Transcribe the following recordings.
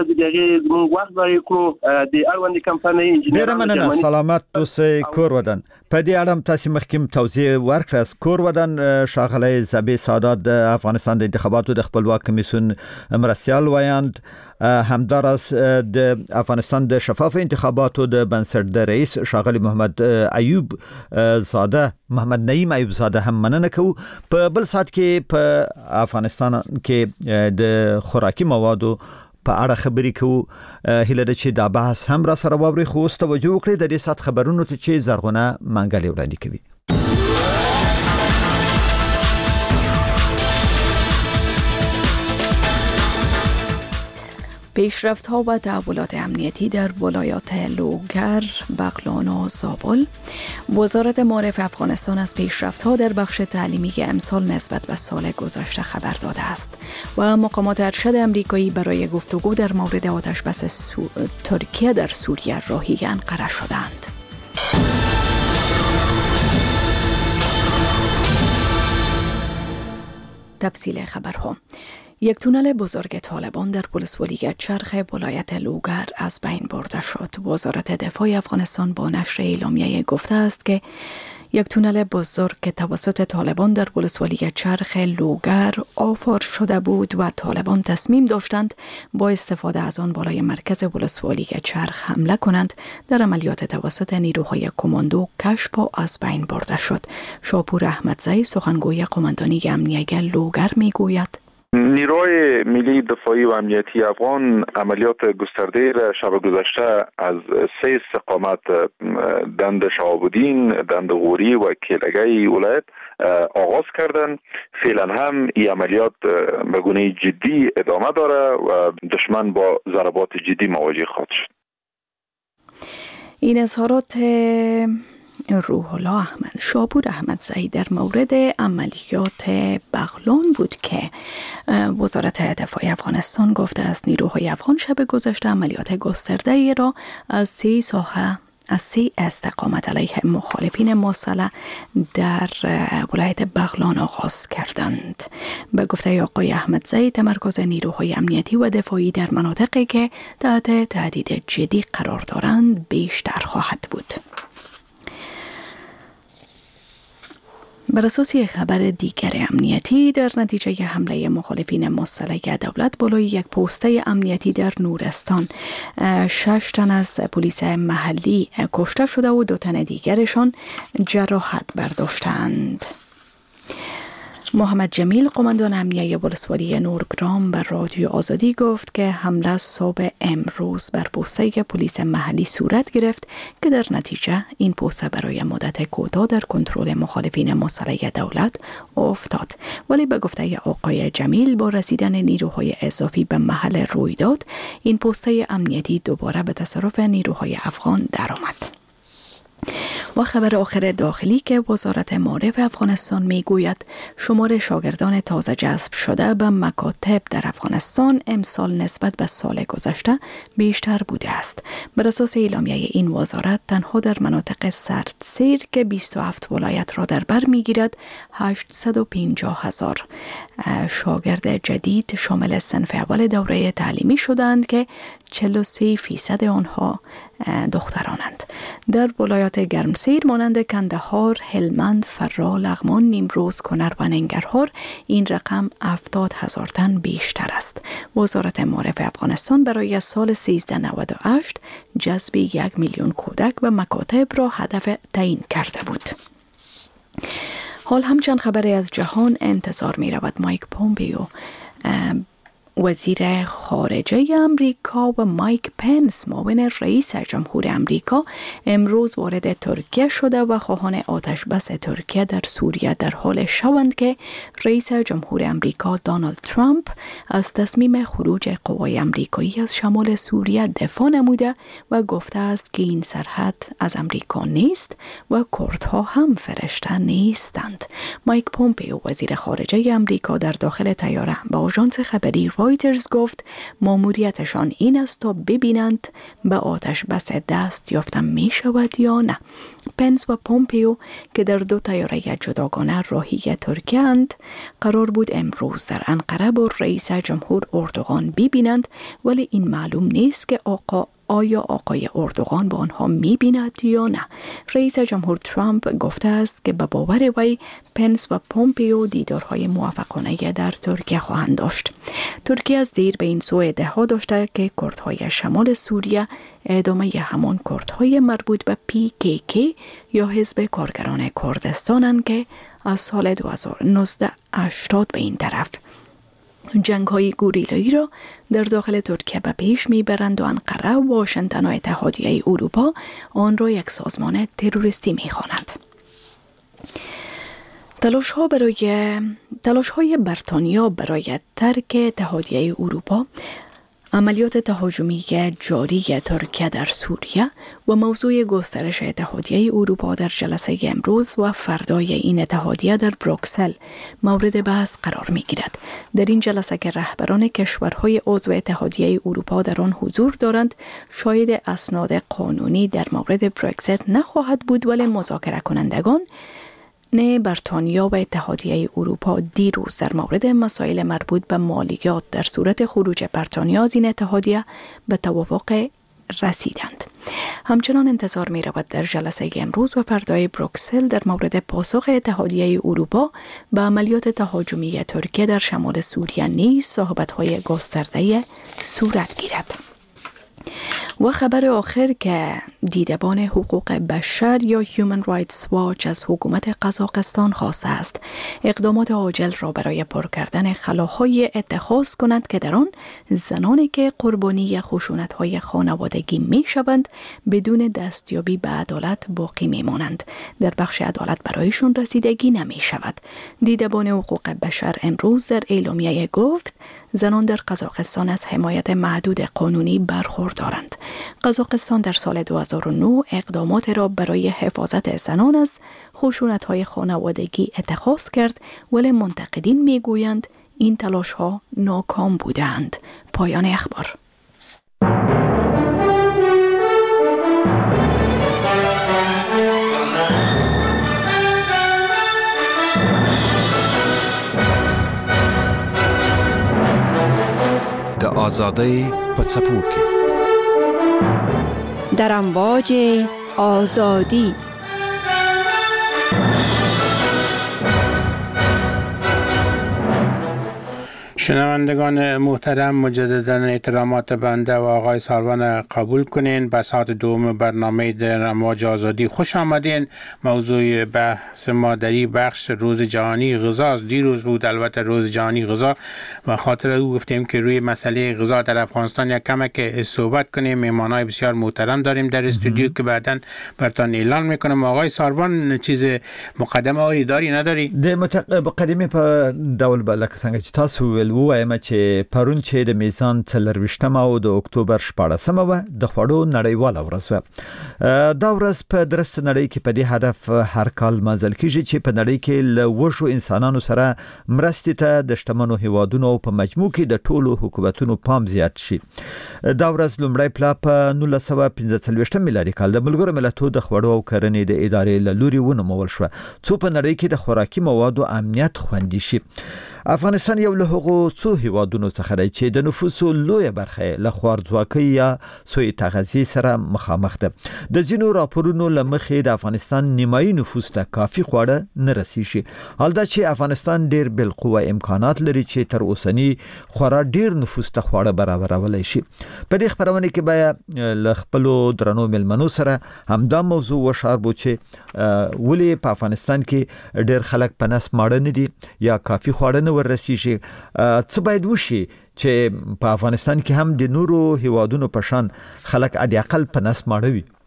دغه موږ وخت ضایع کړو د اړوند کمپنۍ انجینر مننه سلامت اوسئ کور ودان. په دې اړه تاسو مخکې توضیح ورکړه. کور ودان ښاغلی زبی سادات د افغانستان د انتخاباتو د خپلواک کمیسیون مرستیال وایاند، همداراز د افغانستان د شفاف انتخاباتو د بنسټ د رئیس ښاغلی محمد نعیم ایوب زاده هم مننه کوو. په بل سات کې په افغانستان کې د خوراکي موادو په اړه خبرې کوو. هیله ده چې دا بحث هم را سره واوري، خو اوس توجه وکړئ د دې سات خبرونو ته چې زرغونه منګلي وړاندې کوي. پیشرفت‌ها و تحولات امنیتی در ولایات لوگر، بغلان و زابل. وزارت معارف افغانستان از پیشرفت‌ها در بخش تعلیمی امسال نسبت به سال گذشته خبر داده است و مقامات ارشد امریکایی برای گفتگو در مورد آتشبس ترکیه در سوریه راهی انقره شدند. تفصیل خبرها: یک تونل بزرگ طالبان در ولسوالی چرخ ولایت لوگر از بین برده شد. وزارت دفاع افغانستان با نشر اعلامیه گفته است که یک تونل بزرگ که توسط طالبان در ولسوالی چرخ لوگر آفار شده بود و طالبان تصمیم داشتند با استفاده از آن بالای مرکز ولسوالی چرخ حمله کنند، در عملیات توسط نیروهای کماندو کشف و از بین برده شد. شاپور احمدزی سخنگوی قماندانی امنیتی لوگر میگوید: نیروی ملی دفاعی و امنیتی افغان عملیات گسترده را شب گذشته از 3 استقامت دند شهاب‌الدین، دند غوری و کلگی ولایت آغاز کردند. فعلا هم این عملیات به گونه جدی ادامه داره و دشمن با ضربات جدی مواجه خواهد شد. این اظهارات روح الله احمد شاپور احمدزی در مورد عملیات بغلان بود که وزارت دفاع افغانستان گفته است نیروهای افغان شب گذشته عملیات گسترده را از 3 استقامت علیه مخالفین مسلح در ولایت بغلان آغاز کردند. به گفته آقای احمدزی تمرکز نیروهای امنیتی و دفاعی در مناطقی که تحت تهدید جدی قرار دارند بیشتر خواهد بود. بر اساس خبر دیگر امنیتی، در نتیجه حمله مخالفین مسلح دولت بالای یک پوسته امنیتی در نورستان 6 تن از پلیس محلی کشته شده و 2 تن دیگرشان جراحت برداشتند. محمد جمیل قماندان امنیه ولسوالی نورگرام بر رادیو آزادی گفت که حمله صبح امروز بر پوسته پلیس محلی صورت گرفت که در نتیجه این پوسته برای مدت کوتاه در کنترل مخالفین مسلح دولت افتاد، ولی به گفته آقای جمیل با رسیدن نیروهای اضافی به محل رویداد این پوسته امنیتی دوباره به تصرف نیروهای افغان درآمد. و خبر آخر داخلی که وزارت معارف افغانستان میگوید شمار شاگردان تازه جذب شده به مکاتب در افغانستان امسال نسبت به سال گذشته بیشتر بوده است. بر اساس اعلامیه این وزارت تنها در مناطق سردسیر که 27 ولایت را در بر میگیرد 850,000 شاگرد جدید شامل صنف اول دوره تعلیمی شدند که 43% آنها دخترانند. در ولایات گرمسیر مانند کندهار، هلمند، فرا، لغمان، نیمروز، کنر و ننگرهار این رقم 70,000 تن بیشتر است. وزارت معارف افغانستان برای سال 1398 جذب 1 میلیون کودک و مکاتب را هدف تعیین کرده بود. حال هم چند خبری از جهان انتظار می رود. مایک پومپیو وزیر خارجه امریکا و مایک پنس معاون رئیس جمهور امریکا امروز وارد ترکیه شده و خواهان آتشبس ترکیه در سوریه در حال شوند که رئیس جمهور امریکا دونالد ترامپ از تصمیم خروج قوای امریکایی از شمال سوریه دفاع نموده و گفته است که این سرحد از امریکا نیست و کردها هم فرشته نیستند. مایک پومپیو وزیر خارجه امریکا در داخل طیاره به آژانس خبری رایترز گفت ماموریتشان این است تا ببینند به آتش بس دست یافتن می شود یا نه. پنس و پومپیو که در 2 طیاره جداگانه راهی ترکیه اند قرار بود امروز در انقره با رئیس جمهور اردوغان ببینند، ولی این معلوم نیست که آیا آقای اردوغان با آنها می‌بیند یا نه. رئیس جمهور ترامپ گفته است که به باور وی پنس و پومپیو دیدارهای موفقانه در ترکیه خواهند داشت. ترکیه از دیر به این سو ادعا داشته که کردهای شمال سوریه ادامه همان کردهای مربوط به PKK یا حزب کارگران کردستانند که از سال 2019 80 به این طرف جنگ‌های گوریلایی را در داخل ترکیه به پیش میبرند و انقره، واشنگتن و اتحادیه اروپا آن را یک سازمان تروریستی می‌خوانند. تلاش‌های بریتانیا برای ترک اتحادیه اروپا، عملیات تهاجمی جاری ترکیه در سوریه و موضوع گسترش اتحادیه اروپا در جلسه امروز و فردای این اتحادیه در بروکسل مورد بحث قرار می گیرد. در این جلسه که رهبران کشورهای عضو اتحادیه اروپا در آن حضور دارند، شاید اسناد قانونی در مورد برگزیت نخواهد بود، ولی مذاکره کنندگان بریتانیا و اتحادیه اروپا دیروز در مورد مسائل مربوط به مالیات در صورت خروج بریتانیا از این اتحادیه به توافق رسیدند. همچنان انتظار می رود در جلسه امروز و فردای بروکسل در مورد پاسخ اتحادیه اروپا به عملیات تهاجمی ترکیه در شمال سوریه نیز صحبت‌های گسترده صورت گیرد. و خبر آخر که دیدبان حقوق بشر یا Human Rights Watch از حکومت قزاقستان خواسته است اقدامات عاجل را برای پر کردن خلاهای اتخاذ کند که در آن زنانی که قربانی خشونت‌های خانوادگی می‌شوند بدون دستیابی به عدالت باقی می‌مانند. در بخش عدالت برایشان رسیدگی نمی‌شود. دیدبان حقوق بشر امروز در اعلامیه گفت زنان در قزاقستان از حمایت محدود قانونی برخوردارند. قزاقستان در سال 2009 اقدامات را برای حفاظت زنان از خشونت‌های خانوادگی اتخاذ کرد، ولی منتقدین می‌گویند این تلاش‌ها ناکام بودند. پایان اخبار. د آزادۍ په څپو کې در امواج آزادی. شنوندگان محترم، مجددا احترامات بنده و آقای ساروان قبول کنین. به ساعت دوم برنامه در امواج آزادی خوش آمدین. موضوع بحث ما در این بخش روز جهانی غذا است. دیروز بود البته روز جهانی غذا و خاطر او گفتیم که روی مسئله غذا در افغانستان یک کمک صحبت کنیم. مهمانای بسیار محترم داریم در استودیو که بعداً براتون اعلان میکنم. آقای ساروان چیز مقدمه آری داری نداری؟ د مقدمه په ډول به لکه څنګه چې تاسو وایم چې پرون چې د میزان 24 او د اکتوبر 14 و د خوړو نړیواله ورځ و. دا ورځ په درسته نړۍ کې په دې هدف هر کال مازل کیږي چې په نړۍ کې له وښو انسانانو سره مرستې ته د شتمنو هیوادونو په مجموع کې د ټولو حکومتونو پام زیات شي. دا ورځ لومړی پلا په 1945 میلادي کال د ملګرو ملتونو د خوړو او کرنې د ادارې له لوري ونومول شو څو په نړۍ کې د خوراکي موادو امنیت خوندي شي. افغانستان یو له هغو څو هیوادونو څخه دی چې د نفوسو لویه برخه له خوارځواکۍ یا سوء تغذیې سره مخامخ ده. د ځینو راپورونو له مخې د افغانستان نیمایي نفوس ته کافي خواړه نه رسیږي. حال دا چې افغانستان ډیر بالقوه امکانات لري چې تر اوسنی خورا ډیر نفوس ته خواړه برابرولای شي. په دې خبرونه کې به له خپلو درنو ملمنو سره همدا موضوع وشاربو چې ولې په افغانستان کې ډیر خلک په نس ماړه نه دي یا کافي خواړه ورسیږي. څه باید وشي چې په افغانستان کې هم د نورو هیوادونو په شان خلک اډیاقل په نس ماړه وي؟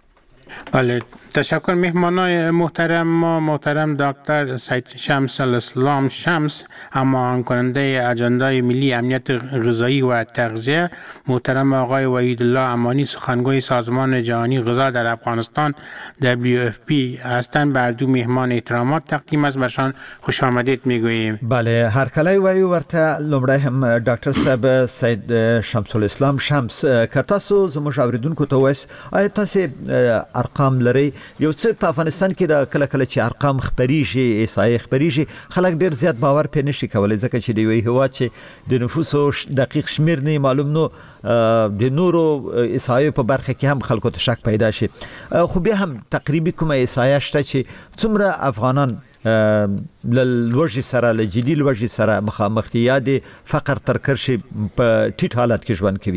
بله، تشکر مهمانای محترم ما. محترم دکتر سید شمس الاسلام شمس، اما کننده اجندای ملی امنیت غذایی و تغذیه، محترم آقای وحید الله امانی، سخنگوی سازمان جهانی غذا در افغانستان WFP هستند. بر دو مهمان احترامات تقدیم است، برشان خوش آمدید میگوییم. بله، هر کله وایو ورته لومړی هم ډاکټر صاحب سید شمس الاسلام شمس که تاسو زموږ اوریدونکو ته وایس آیا تاسو ارقام لري؟ یو څه په افغانستان کې د کله چې ارقام خبريږي، احصایې خبريږي، خلک ډیر زیات باور پې نشي کولای، ځکه چې دی وی هوا چې د نفوسو دقیق شمیر نه معلوم نو د نورو احصایې په برخه کې هم خلکو ته شک پیدا شي. خو بیا هم تقریبي کومه احصایه شته چې څومره افغانان لوږې سره له جدي لوږې سره مخامخ دي یا د فقر تر کرښې په ټیټ حالت کې ژوند کوي؟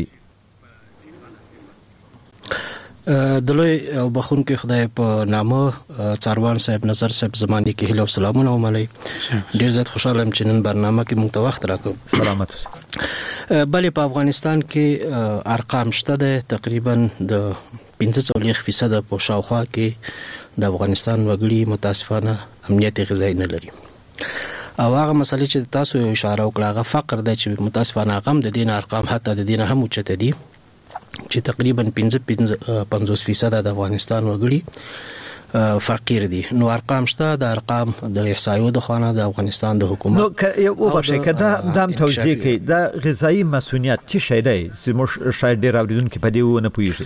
دلوی او بخون کې خدای په نامه څاروان صاحب نظر صاحب زماني کې هلو سلامونه وملي. ډیر زیات خوشاله یم چې نن برنامه کې موږ ته وخت راکړو. سلامت. بلې په افغانستان کې ارقام شته ده، تقریبا د 45% په شاوخوا کې د افغانستان وګړي متاسفانه امنیت غذایی نه لري. او هغه مسلې چې تاسو اشاره وکړه هغه فقر دی چې متاسفانه هغه د دین ارقام حتی د دین هم اوچته دي چې تقریبا 50% د افغانستان وګړي فقیر دي. نو ارقام شته، د ارقام د احصایو د خانه د افغانستان د حکومت نو یو وبشه کده دام توجیه کوي د غذایی مسؤلیت چې شي دی چې شاید ډیر اوریدونکو په دې ونه پوهیږي.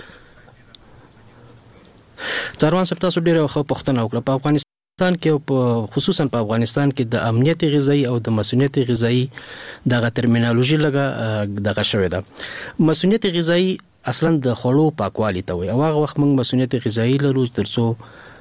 څاروان صاحب تاسو ډیره خو پښتنه وکړه. په افغانستان کې خصوصا په افغانستان کې د امنیت غذایی او د مسؤلیت غذایی دغه ترمینالوژي لګه دغه شوې ده. مسؤلیت غذایی اصلا د خوړو پاکوالي ته وي، او هغه وخت موږ مسؤلیت غذایی لرو ترڅو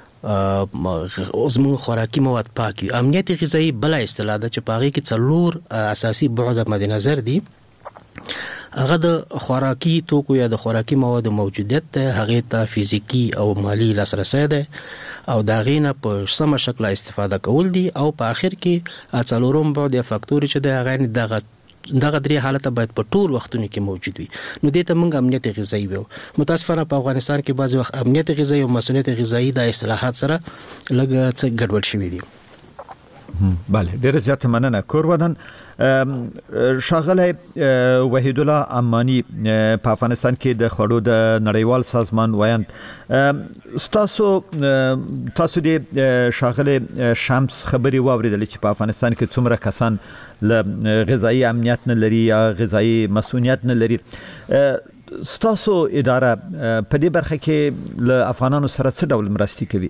زموږ خوراکي مواد پاک وي. امنیت غذایی بل اصطلاح ده چې په هغې کې 4 اساسي بعد مد نظر دي. هغه د خوراکي توکو یا د خوراکي مواد موجودیت ده، هغې ته فزیکی او مالی لاسرسی ده، او د هغې نه په سمه شکل استفاده کول دي، او په آخر کې 4م بعد یا فاکتور چې ده هغه دغه درې حالت باید په ټول وختونو کې موجود وي. نو دې ته موږ امنیت غذایی وایو. متاسفانه په افغانستان کې بعضی وخت امنیت غذایی او مسؤلیت غذایی د اصلاحات سره لږ څه ګډوډ شوي دي. بله، ډیره زیاته مننه. کورودن ښاغلی وحید الله امانی په افغانستان کې د خوړو د نړیوال سازمان وایند، تاسو د ښاغلی شمس خبرې واوریدلې چې په افغانستان کې څومره کسان له غذایی امنیت نه لري یا غذایی مسؤلیت نه لري. ستاسو اداره په دې برخه کې له افغانانو سره څه ډول مرستې کوي؟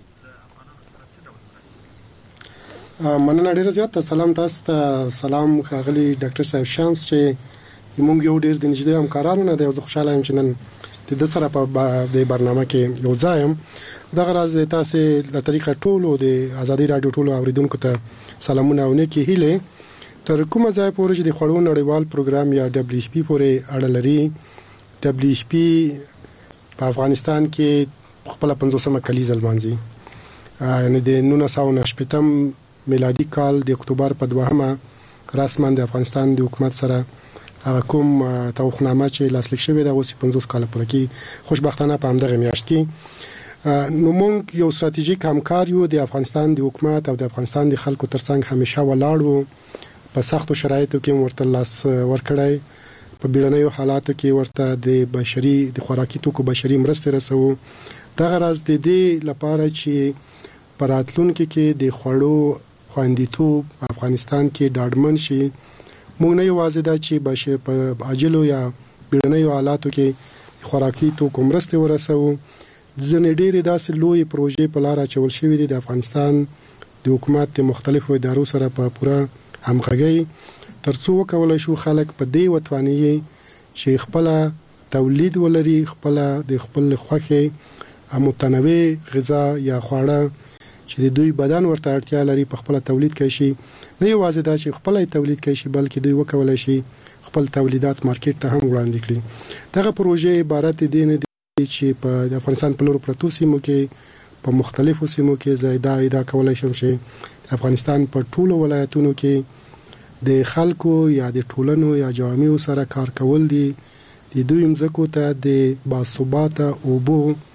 مننه ډیره زیاته. سلام تاسو ته. سلام ښاغلی ډاکټر صاحب شمس چې موږ یو ډیر د نږدې همکارانو نه دی. زه خوشاله یم چې نن د سره په د برنامه کې یو ځای یم. دغه راز د تاسو له طریقه ټولو د ازادي رادیو ټولو اوریدونکو ته سلامونه او نیکی هیله. تر کومه ځای پورې چې د خوړو نړیوال پروګرام یا WFP پورې اړه لري، WFP په افغانستان کې خپل 50مه کلیزه لمانځي. یعنی د 1980 میلادي کال د اکتوبر په 2مه رسما د افغانستان د حکومت سره هغه کوم توافقنامه چې لاسلیک شوې ده اوس 50 کال پوره کی خوشبختانه په همدغه میاشت کې. نو موږ یو ستراتیژیک همکار یو د افغانستان د حکومت او د افغانستان د خلکو ترڅنګ همیشه ولاړ وو. په سختو شرایطو کې ورته لاس ورکړای، په بیړنیو حالاتو کې ورته د بشري د خوراکي توکو بشري مرستې رسو. دغه راز د دې لپاره چې پراتلونکو کې د خوړو خوندیتوب افغانستان کې ډاډمن شي، موږ نه یوازې دا چې بشه په عاجلو یا بیړنیو حالاتو کې خوراکي توکو مرستې ورسو، ځنې ډېرې داسې لوی پروژې په لار اچول شوې دي د افغانستان د حکومت مختلفو ادارو سره په پوره همغږي ترڅو وکولای شو خلک په دې وتواني چې خپل تولید ولري، خپل د خپل خوخه متنوع غذا یا خواړه چې د دوی بدن ورته اړتیا لري په خپل تولید کوي شي. نه یوازې دا چې خپل تولید کوي شي بلکې دوی وکولای شي خپل تولیدات مارکیټ ته هم وړاندې کړي. دغه پروژې عبارت دي نه چې په افغانستان په لور پروتو سیمو کې په مختلفو سیمو کې زیاده کولای شم چې افغانستان په ټولو ولایتونو کې د خلکو یا د ټولنو یا جوامعو سره کار کول دي. د دوی مزکو ته د باثباته اوبو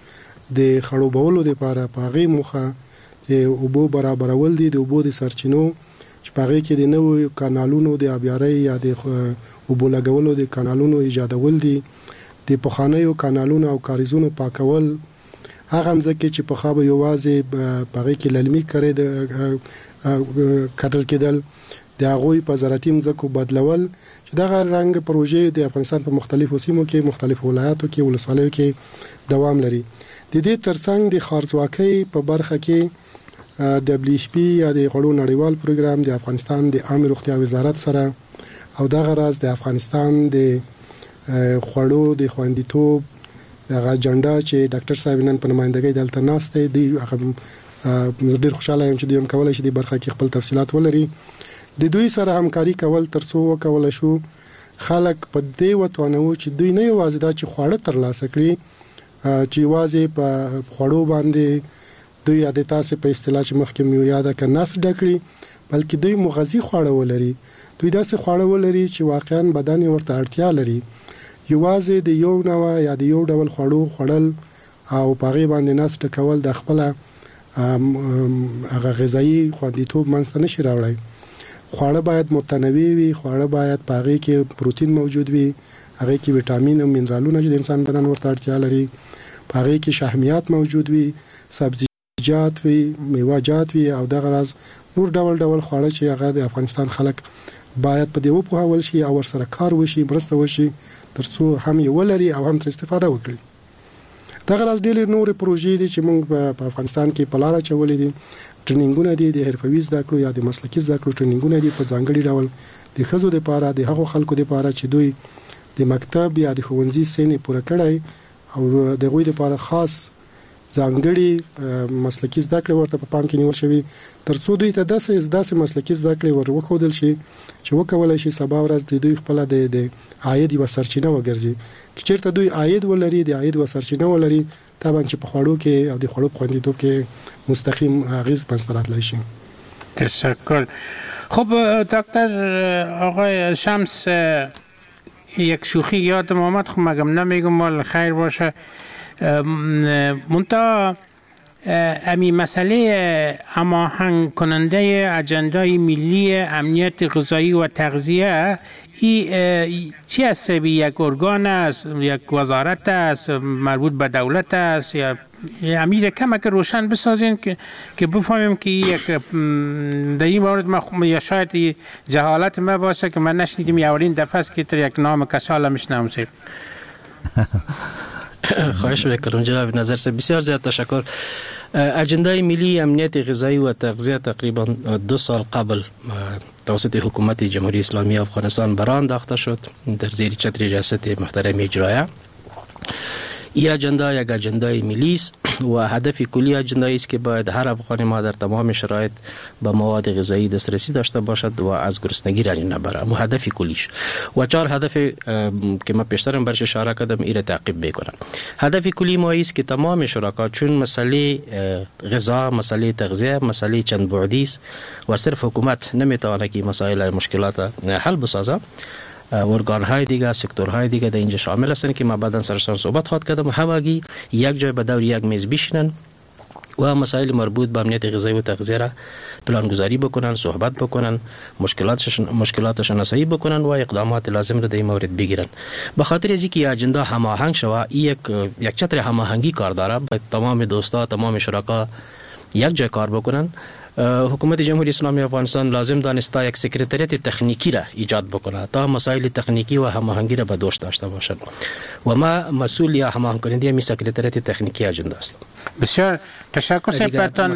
د خړوبولو لپاره پاغي مخه اوبو برابرول دي، د اوبو د سرچینو چې پاغي کې د نوو کانالونو د آبیاري یا د اوبو لګولو د کانالونو ایجادول دي، د پخانیو کانالونو او کاریزونو پاکول، هغه ځکه چې په خابه یوازې پاغي کې للمي کړي د کډل کېدل د هغوی په زراعتي ځمکو بدلول چې دغه رنګ پروژې د افغانستان په مختلفو سیمو کې، مختلفو ولایاتو کې، ولسوالیو کې دوام لري. د دې ترڅنګ د خارځواکۍ په برخه کې WHP یا د غړو نړیوال پروګرام د افغانستان د عامه روغتیا وزارت سره او دغه راز د افغانستان د غړو د خوندیتوب دغه اجنډا چې ډاکټر صاحب نن په نمائندګۍ دلته ناشته دی، هغه ډیر خوشاله یم چې دوی هم کولای شي د برخه کې خپل تفصيلات ولري. د دوی سره همکاري کول ترڅو وکول شو خلک په دې وتوانو چې دوی نه یوازې دا چې خواړه ترلاسه کړي چې یوازې په خواړو باندې دوی د تاسو په اصطلاح چې مخکې مې یاد کړ ناس ډکړي، بلکې دوی مغذي خواړه ولري، دوی داسې خواړه ولري چې واقعا بدن ورته اړتیا لري. یوازې د یو نوع یا د یو ډول خواړو خوړل او پاغي باندې ناس ټکول د خپل هغه غذایی خوندیتوب منځ نشي راوړی. خواړه باید متنوع وي، خواړه باید پاغي کې پروتین موجود وي، هغه کې وټامین او منرالونه چې د انسان بدن ورته اړتیا لري، پاغي کې شحمیات موجود وي، سبزیجات وي، میوه‌جات وي او دغه راز نور ډول ډول خواړه چې هغه د افغانستان خلک باید په دې وپوهول شي او ورسره کار وشي، مرسته وشي ترڅو هم یې ولري او هم تر استفاده وکړي. دغه راز ډېر نور پروژې دي چې موږ په افغانستان کې په لار چولې دي، ټریننګونه دي د حرفوي زده کړو یا د مسلکي زده کړو ټریننګونه دي په ځانګړي ډول د ښځو لپاره، د هغو خلکو لپاره چې دوی د مکتب یا د ښوونځي سنې پوره کړي او د غوي لپاره خاص ځانګړي مسلکي زده کړې ورته په پام کې نیول شوی ترڅو دوی ته داسې مسلکي زده کړې ورخودل شي چې وکولای شي سبا ورځ د دوی خپل د عاید و سرچینه وګرځي. چې چیرته دوی عاید ولري، د عاید و سرچینه ولري، طبعا چې په خواړو کې او د خواړو په خوندیتوب کې مستقیم اغیز پنځترات لشي. تشکر. خب دکتر آقای شمس، یک شوخی یادم آمد، خب مگم نمیگم مال خیر باشه، منتها امی مسئله هماهنگ کننده اجندای ملی امنیت غذایی و تغذیه چی است؟ یک ارگان است، یک وزارت است، مربوط به دولت است، یا امیر کم که روشن بسازین که بفهمیم که یک در این مورد یا شاید جهالت ما باشه که من نشنیدیم یا اولین دفعه است که تر یک نام کسال میشنم. خواهش میکنم جناب نظر سے بسیار زیاد تشکر. اجندای ملی امنیت غذایی و تغذیه تقریبا 2 سال قبل توسط حکومت جمهوری اسلامی افغانستان برآن انداخته شد در زیر چتر ریاست محترم اجرایه. این اجندا یک اجندای ملی است و هدف کلی اجندایی است که باید هر افغان ما در تمام شرایط به مواد غذایی دسترسی داشته باشد و از گرسنگی رنج نبره. مو هدف کلیش و 4 هدف که من پیشترم برش اشاره کردم ایره تعقیب بکنم. هدف کلی ما است که تمام شرکا چون مسئله غذا، مسئله تغذیه، مسئله چند بعدی است و صرف حکومت نمیتونه که مسائل مشکلات حل بسازه، ارگان‌های دیگه، سکتورهای دیگه در اینجا شامل هستند که ما بعداً سرشان صحبت خواهد کردم. همگی یک جای به دور یک میز بشینن و مسائل مربوط به امنیت غذایی و تغذیه را پلانگذاری بکنن، صحبت بکنن، مشکلاتشان رسایی بکنن و اقدامات لازم را در این مورد بگیرن. به خاطر از اینکه اجندا هماهنگ شود، یک چتر هماهنگی کار داره، تمام دوستا، تمام شرکا یک جای کار بکنن. حکومت جمهوری اسلامی افغانستان لازم دانسته یک سکرتریات تکنیکی را ایجاد بکنه تا مسائل تکنیکی و هماهنگی را به دوش داشته باشد و ما مسئول یا هماهنگ کننده می سکرتریات تکنیکی اجندا است. بسیار تشکر صاحب برتان.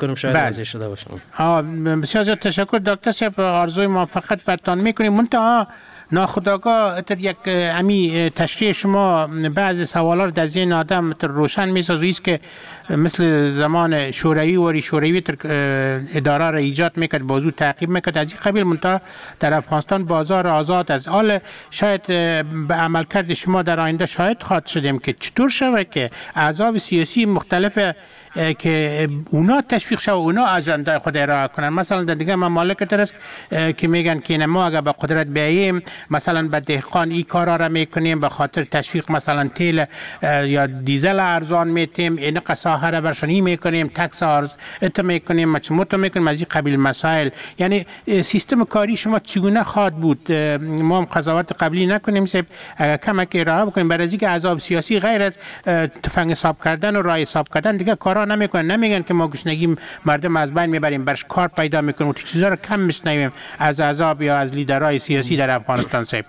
بسیار تشکر دکتر صاحب، آرزوی موفقیت برتان میکنیم. منتها ناخودآگاه تر یک امی تشریح شما بعض سوالات در ذهن آدم تر روشن میسازه است که مثل زمان شوروی تر اداره را ایجاد میکرد، بازو تعقیب میکرد از این قبیل. منتها در افغانستان بازار آزاد از آل شاید به عملکرد شما در آینده شاید خواهد شدیم که چطور شود که احزاب سیاسی مختلف که اونا تشویق شد و اونا اجندای خود ارائه کنن. مثلا در دیگه ممالک است که میگن که ما اگر به قدرت بیاییم مثلا به دهقان این کارا را میکنیم، به خاطر تشویق مثلا تیل یا دیزل ارزان میتیم، این قصاها را برشانی میکنیم، تکس ات میکنیم، مچموت میکنیم، از این قبیل مسائل. یعنی سیستم کاری شما چگونه خواهد بود؟ ما هم قضاوت قبلی نکنیم، کمک راه بکنیم برای اینکه احزاب سیاسی غیر از تفنگ حساب کردن و رای حساب کردن دیگه کارا نمیکنن. نمیگن که ما گشنگی مردم از بین میبریم، برش کار پیدا میکنیم و چیزا رو کم میشنویم از احزاب یا از لیدرهای سیاسی در افغانستان. صاحب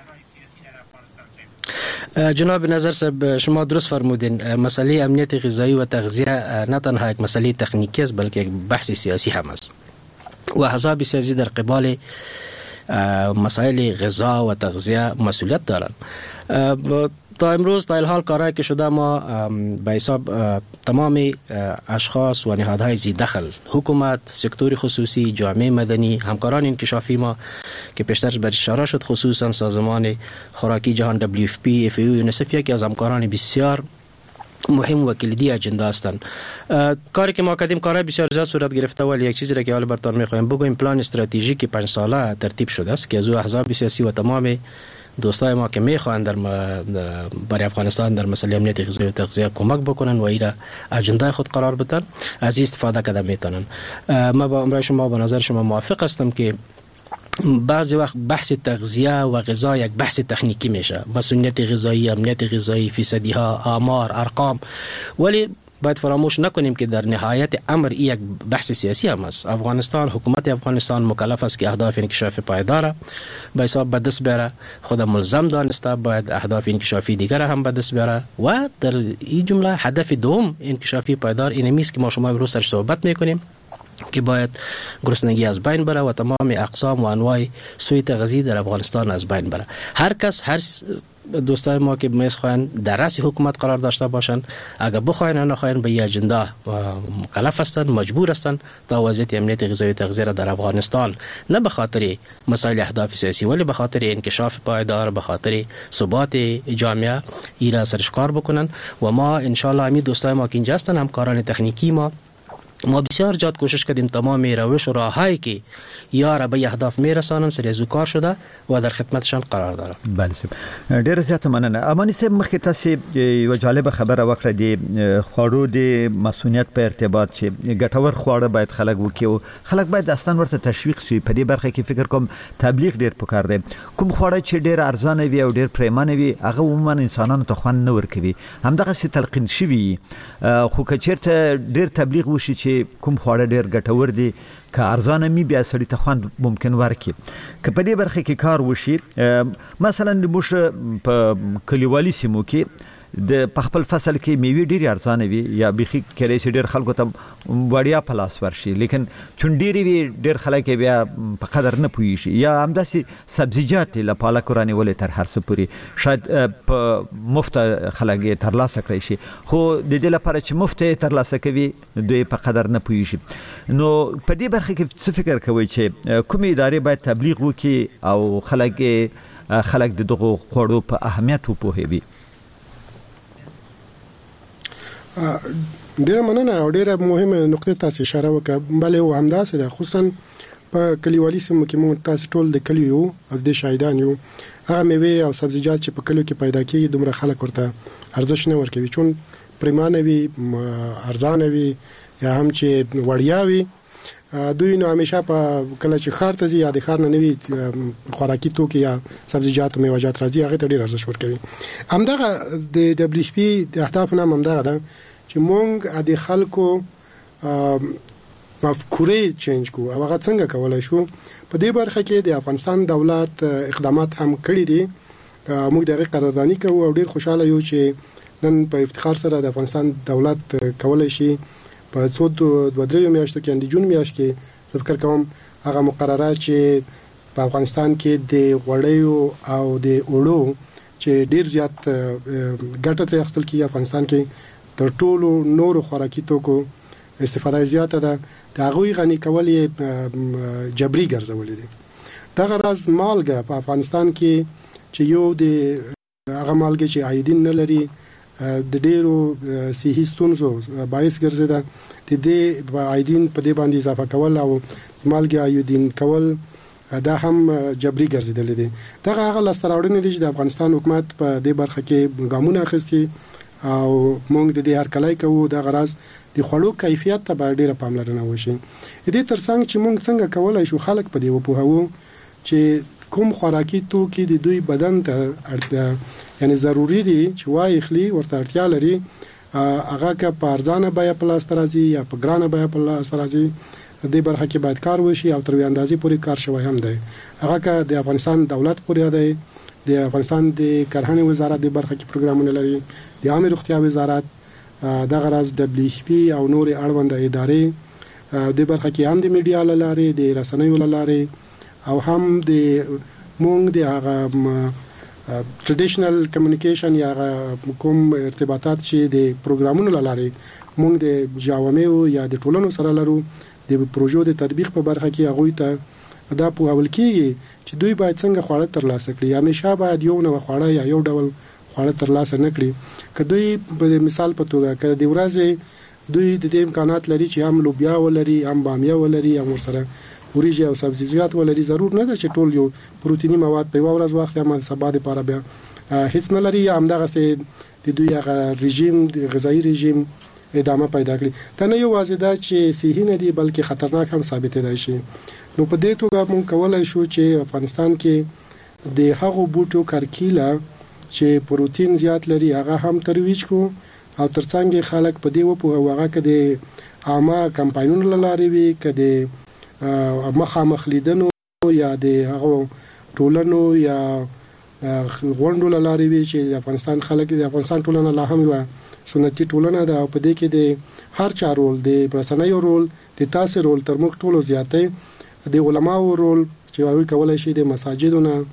جناب نظر صاحب، شما درست فرمودین، مسئله امنیت غذایی و تغذیه نه تنها یک مسئله تکنیکی است بلکه یک بحث سیاسی هم است و احزاب سیاسی در قبال مسائل غذا و تغذیه مسئولیت دارند. تا امروز تا الحال کارهایی که شده، ما به حساب تمام اشخاص و نهادهای ذی دخل، حکومت، سکتور خصوصی، جامعه مدنی، همکاران انکشافی ما که پیشترش بر اشاره شد، خصوصا سازمان خوراکی جهان WFP، FAO، یونیسف، یکی از همکاران بسیار مهم و کلیدی اجندا هستند. کاری که ما کردیم کارهای بسیار زیاد صورت گرفته، ولی یک چیزی را که حالا براتون میخوایم بگویم، پلان استراتژیک 5 ساله ترتیب شده است که از احزاب سیاسی و تمام دوستای ما که میخوان برای افغانستان در مسئله امنیت غذایی و تغذیه کمک بکنن و ایرا اجنده خود قرار بدن، از این استفاده کرده میتونن. ما با امرای شما به نظر شما موافق هستم که بعضی وقت بحث تغذیه و غذا یک بحث تکنیکی میشه، مسئولیت غذایی، امنیت غذایی، فیصدی ها، آمار، ارقام، ولی باید فراموش نکنیم که در نهایت امر این یک بحث سیاسی هم است. افغانستان، حکومت افغانستان مکلف است که اهداف انکشاف پایدار به حساب به دست بیاره، خود ملزم دانسته باید اهداف انکشافی دیگر هم به دست بیاره و در این جمله هدف دوم انکشافی پایدار اینمی است که ما شما امروز سر صحبت میکنیم که باید گرسنگی از بین بره و تمام اقسام و انواع سوء تغذیه در افغانستان از بین بره. هر کس، هر دوستای ما که میخواین در رأس حکومت قرار داشته باشن، اگر بخواین یا نخواین به این اجندا مکلف هستند، مجبور هستند تا وضعیت امنیت غذایی و تغذیه را در افغانستان، نه به خاطر مسائل اهداف سیاسی ولی به خاطر انکشاف پایدار، به خاطر ثبات جامعه ایرا سرش کار بکنن. و ما ان شاء الله همین دوستای ما که اینجا هستن، همکاران تکنیکی ما بسیار زیاد کوشش کردیم تمام روش و راههایی که یاره به اهداف میرسانن سر از کار شده و در خدمتشان قرار داره. بله صاحب، ډیر زیات مننه. امانی صاحب، مخکې تاسو یو جالب خبره وکړه د خوړو د مسؤلیت په ارتباط چې ګټور خواړه باید خلک وکړي او خلک باید اصلا ورته تشویق شي. په دې برخه کې فکر کوم تبلیغ ډیر پکار دی. کوم خواړه چې ډیر ارزانه وي او ډیر پریمانه وي هغه عموما انسانانو ته خوند نه ورکوي، همدغه څه تلقین شوی. خو که چیرته ډیر تبلیغ وشي چې کوم خواړه ډیر ګټور دي، که ارزانه می بیا سړی ته خوند ممکن ورکړي. که په دې برخه کې کار وشي، مثلا د موږ په کلیوالي سیمو کې د خپل فصل کې میوه ډیر ارزانه وي یا بيخي کړي چې ډیر خلکو ته وړیا پلاس ورشي، لیکن چون ډیر وي ډیر خلک بیا په قدر نه پوي شي، یا همداسي سبزیجات له پالک ورانه ولې تر هر څه پوری شاید په مفت خلک ترلاسه کړی شي، خو د دې لپاره چې مفت ترلاسه کوي دوی په قدر نه پوي شي. نو په دې برخه کې څه فکر کوي چې کومې ادارې باید تبلیغ وکړي او خلک د دغه خوړو په اهمیت وپوهوي؟ ډیره مننه او ډیره مهمه نقطه تاسو اشاره وکړه. بلې و همداسې ده، خصوصا په کلیوالي سیمو کې موږ تاسو ټول د کلیو او د شاهدان یو، هغه میوه او سبزیجات چې په کلیو کې پیدا کیږي دومره خلک ورته ارزښت نه ورکوي، چون پریمانه وي، ارزانه وي یا هم چې وړیا وي. دوی نو همیشه په کله چې ښار ته ځي یا د ښار نه نوي خوراکي توکي یا سبزیجات او میوه‌جات راځي، هغه ته ډیر ارزښت ورکوي. همدغه د WFP د اهداف نام همدغه ده چې مونږ د خلکو مفکورې چینج کو او هغه څنګه کولای شو. په دې برخه کې د افغانستان دولت اقدامات هم کړي دي. موږ دغه قراردادي کوو او ډیر خوشاله یو چې نن په افتخار سره د افغانستان دولت کولای شي په 2-3 میاشتو کې د جون میاشت کې فکر کوم هغه مقررات چې په افغانستان کې د غوړیو او د اوړو چې ډیر زیات ګټه ترې اخیستل کیږي، افغانستان کې تر ټولو نورو خوراکي توکو استفاده زیاته ده، د هغوی غني کول یې جبري ګرځولې دي. دغه راز مالګه په افغانستان کې چې یو د هغه مالګه چې آیودین نه لري د ډیرو صحي ستونزو باعث ګرځیده، د دې آیودین په دې باندې اضافه کول او مالګه آیودین کول دا هم جبري ګرځیدل دي. دا هغه لستراوړنې دي چې د افغانستان حکومت په دې برخه کې ګامونه اخیستي او موږ د دې هرکلی کوو. د غرض د خوړو کیفیت ته باید ډیره پاملرنه وشي. دې ترڅنګ چې موږ څنګه کولای شو خلک په دې وپوهوو چې کوم خوراکي توکي د دوی بدن ته اړتیا یعنی ضروری دي چې وای اخلي ورته اړتیا لري، هغه که په ارزانه بیه په لاس راځي یا په ګرانه بیه په لاس راځي، د برخه کې باید کار وشي او تر اندازې پورې کار شوی هم دی. هغه که د افغانستان دولت پورې دی، د افغانستان د کرهنې وزارت د برخه کې پروګرامونه لري، د عامه روغتیا وزارت، د غرض WHP او نور اړوند ادارې د برخه کې هم د میډیا لارې، د رسنیو لارې او هم د مونږ د هغه ټریډیشنل کمیونیکیشن یا کوم ارتباطات چې د پروګرامونو لارې مونږ د جوامعو یا د ټولنو سره لرو د پروژو د تطبیق په برخه کې هغه ته دا په اول کې چې دوی باید څنګه خواړه ترلاسه کړي. همیشه باید یو نوع خواړه یا یو ډول خواړه ترلاسه نه کړي. که دوی په مثال په توګه که د ورځې دوی د دې امکانات لري چې هم لوبیا ولري، هم بامیه ولري، هم ورسره وریجې او سبزیجات ولري، ضرور نه ده چې ټول یو پروتینی مواد په یو ورځ واخلي هم سبا د لپاره بیا هیڅ نه لري. همدغسې د دوی هغه رژیم د غذایي رژیم ادامه پیدا کړي. دا نه یوازې ده چې صحي نه دي بلکې خطرناک هم ثابتېدای شي. نو په دې توګه موږ کولی شو چې افغانستان کې د هغو بوټو کرکیله چې پروتین زیات لري هغه هم ترویج کو او ترڅنګ خلک په دې وپوهوي هغه که د عامه کمپاینونو له لارې وي، که د مخامخ لیدنو یا د هغو ټولنو یا غونډو له لارې وي چې د افغانستان خلک د افغانستان ټولنه لا هم یوه سنتي ټولنه ده او په دې کې د هر چا رول، د رسنیو رول، د تاسې رول تر موږ ټولو زیات دی، د علماو رول چې هغوی کولی شي د مساجدو نه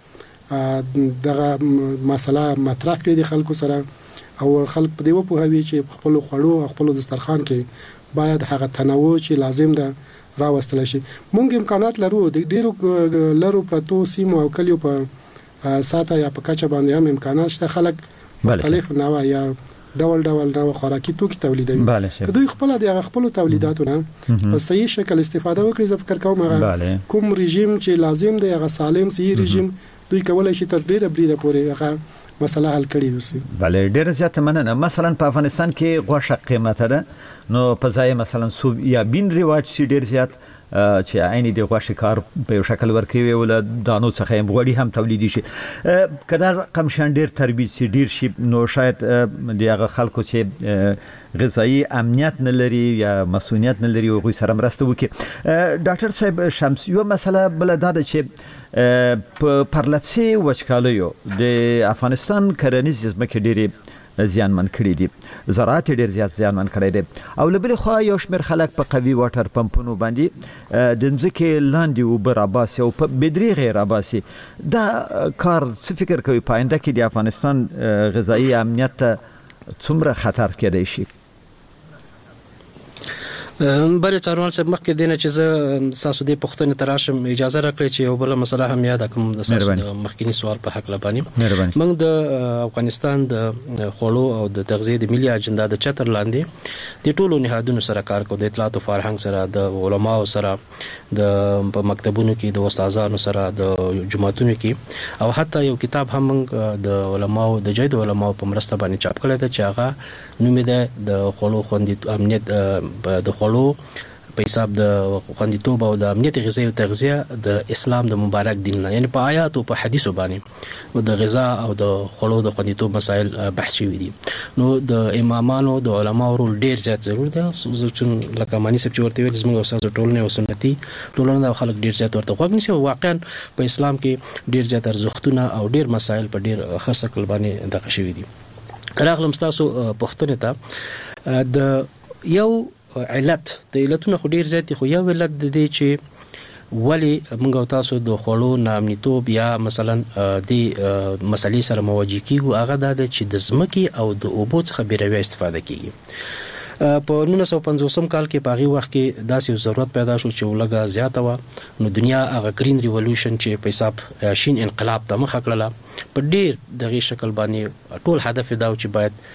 دغه مسله مطرح کړي د خلکو سره او خلک په دې وپوهوي چې په خپلو خوړو او خپلو دسترخوان کې باید هغه تنوع چې لازم ده راوستل شي. موږ امکانات لرو د ډیرو لرو پرتو سیمو او کلیو په ساته یا په کچه باندې هم امکانات شته. خلک مختلف نوع یا ډول خوراکي توکي تولیدوي. که دوی خپل د خپل تولیداتو نه په صحیح شکل استفاده وکړي، زه فکر کوم هغه کوم رژیم چې لازم دی هغه سالم صحیح رژیم دوی کولای شي تر ډیره بریده پورې هغه مسله حل کړي وسی. بله ډیره زیاته مننه. مثلا په افغانستان کې غوښه قیمته ده، نو په ځای مثلا سوب یا بین رواج چې ډیر زیات چې عیني د غوښې کار په یو شکل ورکوي ول دانو څخه هم غوړي هم تولیدي شي. کله رقم شان ډیر تربیت سي ډیر شي نو شاید دغه خلکو چې غذایی امنیت نه لري یا مسؤلیت نه لري او غوي سره مرسته وکړي. ډاکټر صاحب شمس یو مسله بل دا چې په پرلپسې وچکالیو د افغانستان کرنیز ځمکې ډېرې زیانمن کړي دي، زراعت ډېر زیات زیانمن کړی دی او له بلې خوا یو شمېر خلک په قوي واټر پمپونو باندې د ځمکې لاندې اوبه راباسي او په بدرېغې راباسي. دا کار څه فکر کوي په آینده کې د افغانستان غذایي امنیت ته څومره خطر کېدای شي؟ بل څارون صاحب مخکې دینه چې زه تاسو د پښتنې تراشم اجازه راکړئ چې یو بل مسله هم یاد کوم د تاسو د مخکینی سوال په حق لبانی. موږ د افغانستان د خوړو او د تغذیه د ملي اجنډا د چتر لاندې د ټولو نهادونو سره کار کوو، د اطلاعات او فرهنګ سره، د علماو سره، د مکتبونو کې د استادانو سره، د جماعتونو کې او حتی یو کتاب هم د علماو د جید علماو په مرسته باندې چاپ کړی دی چې هغه نوم یې د خوړو خوندیتوب امنیت د خوړو په حساب د خوندیتوب او د امنیت غذایی او تغذیه د اسلام د مبارک دین نه، یعنی په آیات او په حدیثو باندې د غذا او د خوړو د خوندیتوب مسائل بحث شوي دي. نو د امامانو د علماو رول ډیر زیات ضرور دی. چې لکه مانی صاحب چې ورته ویل زموږ استاد ټولنه او سنتي ټولنه د خلک ډیر زیات ورته غوږ نیسي. واقعا په اسلام کې ډیر زیات ارزښتونه او ډیر مسائل په ډیر ښه شکل باندې دغه شوي دي. راغلم تاسو پښتنه ته د یو علت د علتونو خو ډیر زیات خو یو علت د دې چې ولی موږ تاسو د خوړو نامنیتوب یا مثلا د مسلې سره مواجه کیږو هغه د چې د ځمکې او د اوبو څخه بیروي استفاده کیږي. په 1950 کال کې په هغه وخت کې داسې ضرورت پیدا شو چې ولګه زیاته و، نو دنیا هغه گرین ریولوشن چې په حساب شین انقلاب ته مخه کړله په ډیر دغه شکل باندې ټول هدف دا و چې باید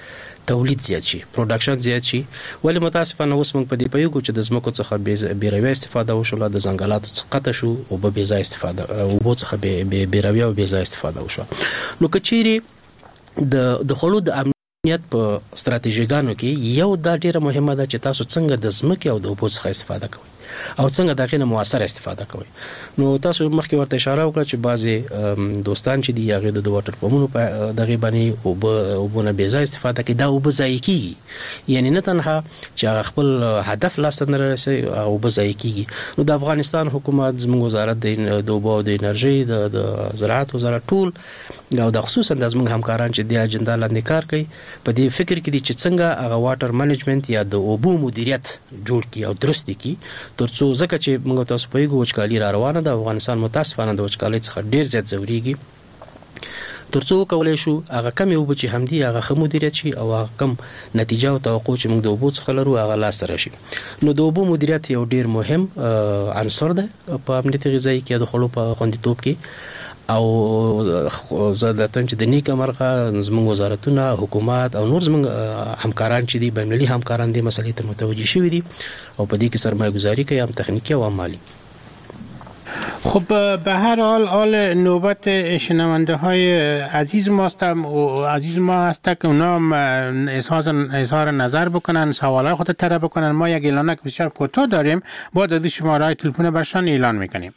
تولید زیات شي، پروډکشن زیات شي. ولی متاسفانه اوس موږ په دې پیګو چې د زمکو څخه بیروي استفاده وشو، د ځنګلاتو څخه قطع شو او به بې ځای استفاده او به څخه بیروي او بې ځای استفاده وشو. نو کچيري د خلود د امنیت په ستراتیژیګانو کې یو دا ډیره مهمه ده چې تاسو څنګه د زمکه او د اوبو څخه استفاده کوئ او څنګه دغه نه موثر استفاده کوي. نو تاسو مخکې ورته اشاره وکړه چې بعضي دوستان چې دی هغه د واټر پمپونو په دغه باندې او بونه بې ځای استفاده کوي، دا او بځای کیږي. یعنی نه تنها چې خپل هدف لاس ته نه رسي او بځای کیږي. نو د افغانستان حکومت زموږ وزارت د اوبو او د انرژي د زراعت وزارت ټول او د خصوصا د زموږ همکاران چې د اجنډا لاندې کار کوي په دې فکر کې دي چې څنګه هغه واټر منیجمنت یا د اوبو مدیریت جوړ کی او درست کی ترڅو ځکه چې موږ تاسو په یو وچکالي را روانه ده. افغانستان متاسفانه د وچکالۍ څخه ډیر زیات ځوريږي. ترڅو کولای شو هغه کم یو بچي همدي هغه خمودیریت شي او هغه کم نتیجه او توقع چې موږ د اوبو څخه لرو هغه لاس راشي. نو د اوبو مدیریت یو ډیر مهم عنصر ده په امنیت غذایی کې د خلکو په خوندیتوب کې او زادتن چې د نیک مرغه زموږ وزارتونه حکومت او نور زموږ همکاران چې دي بینالمللي همکاران دي مسلې ته متوجي شوي دي او په دې کې سرمایه‌گذاری کوي هم تخنیکی او مالی. خب به هر حال نوبت شنونده های عزیز ما هست که اونا اظهار نظر بکنن، سوالای خود طرح بکنن. ما یک اعلانک بسیار کوتاه داریم، بعد از شماره های تلفن برشان اعلان میکنیم.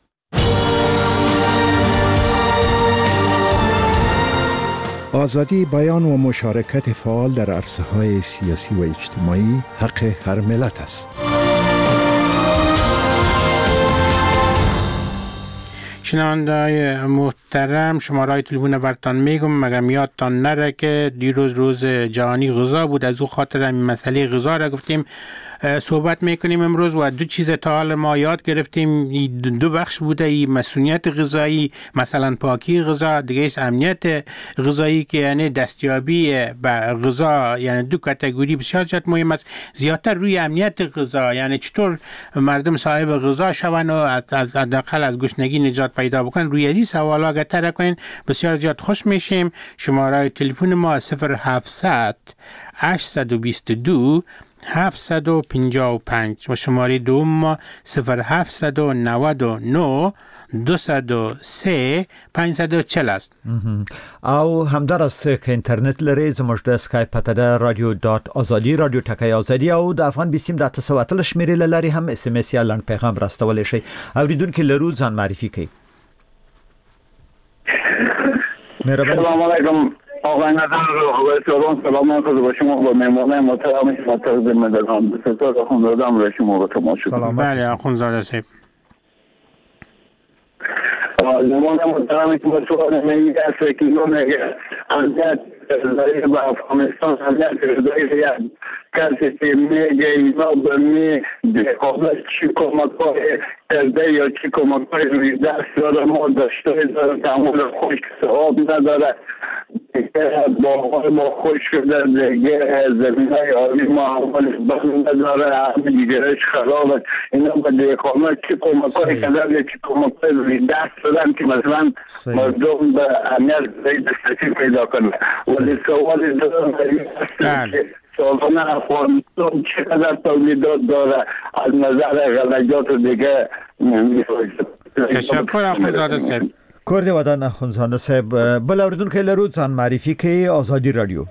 آزادی بیان و مشارکت فعال در عرصه‌های سیاسی و اجتماعی حق هر ملت است. شنونده‌های محترم، شماره‌های تلفن برتان میگم مگم یادتان نره که دیروز روز جهانی غذا بود، از او خاطر این مسئله غذا را گفتیم صحبت میکنیم امروز و دو چیز تا حال ما یاد گرفتیم. دو بخش بوده، این مسئولیت غذایی، مثلا پاکی غذا، دیگه است امنیت غذایی که یعنی دستیابی به غذا، یعنی دو کاتگوری بسیار زیاد مهم است. زیادتر روی امنیت غذا، یعنی چطور مردم صاحب غذا شون و حداقل از گشنگی نجات پیدا بکنن، روی این سوالا اگه طرح کنین بسیار زیاد خوش میشیم. شماره تلفن ما 0700 822 755 و شماره دوم ما 0799 203 540 است. او همدار است که اینترنت لري زموږ د اسکایپ پته ده radio.azadi radio ټکای ازادي او د افغان بیسیم د تسواتل شمیرې لري هم اس ام اس یا لاند پیغام راستول شي. اوریدونکو لرو ځان معرفي کړئ. السلام علیکم. آقای نظر آقای سلام سلام خود با شما با مهمانه محترم شما تقدیم می‌کنم. ستاد آخوندزاده را شما با تماشا. بله آخوندزاده صاحب. مهمانه محترم که با سوال میگه است که میگه امنیت غذایی با افغانستان امنیت غذایی کسی که میگه اینا به می دقیقا چی کمک‌های کرده یا چی کمک‌های روی دست داره ما داشته داره تعمول خشک آب نداره باغ‌های ما خشک شده دیگه زمین‌های آبی ما اولش بند نداره همین گرش خرابه اینا به دقیقا چی کمک‌های کرده یا چی کمک‌های روی دست دارن که مثلا مردم به امنیت غذایی دسترسی پیدا کنه. ولی سوال دارم سالانه افغانستان چقدر تولیدات داره از نظر غلجات دیگه. تشکر آخوندزاده صاحب. کورد ودان آخوندزاده صاحب. بل اوریدونکو لرو ځان معرفي کوي. آزادی رادیو.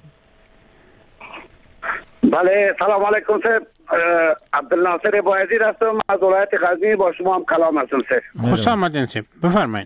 بله سلام علیکم صاحب. عبدالناصر بایزی هستم از ولایت غزنی. با شما هم کلام هستم صاحب. خوش آمدین صاحب، بفرمایید.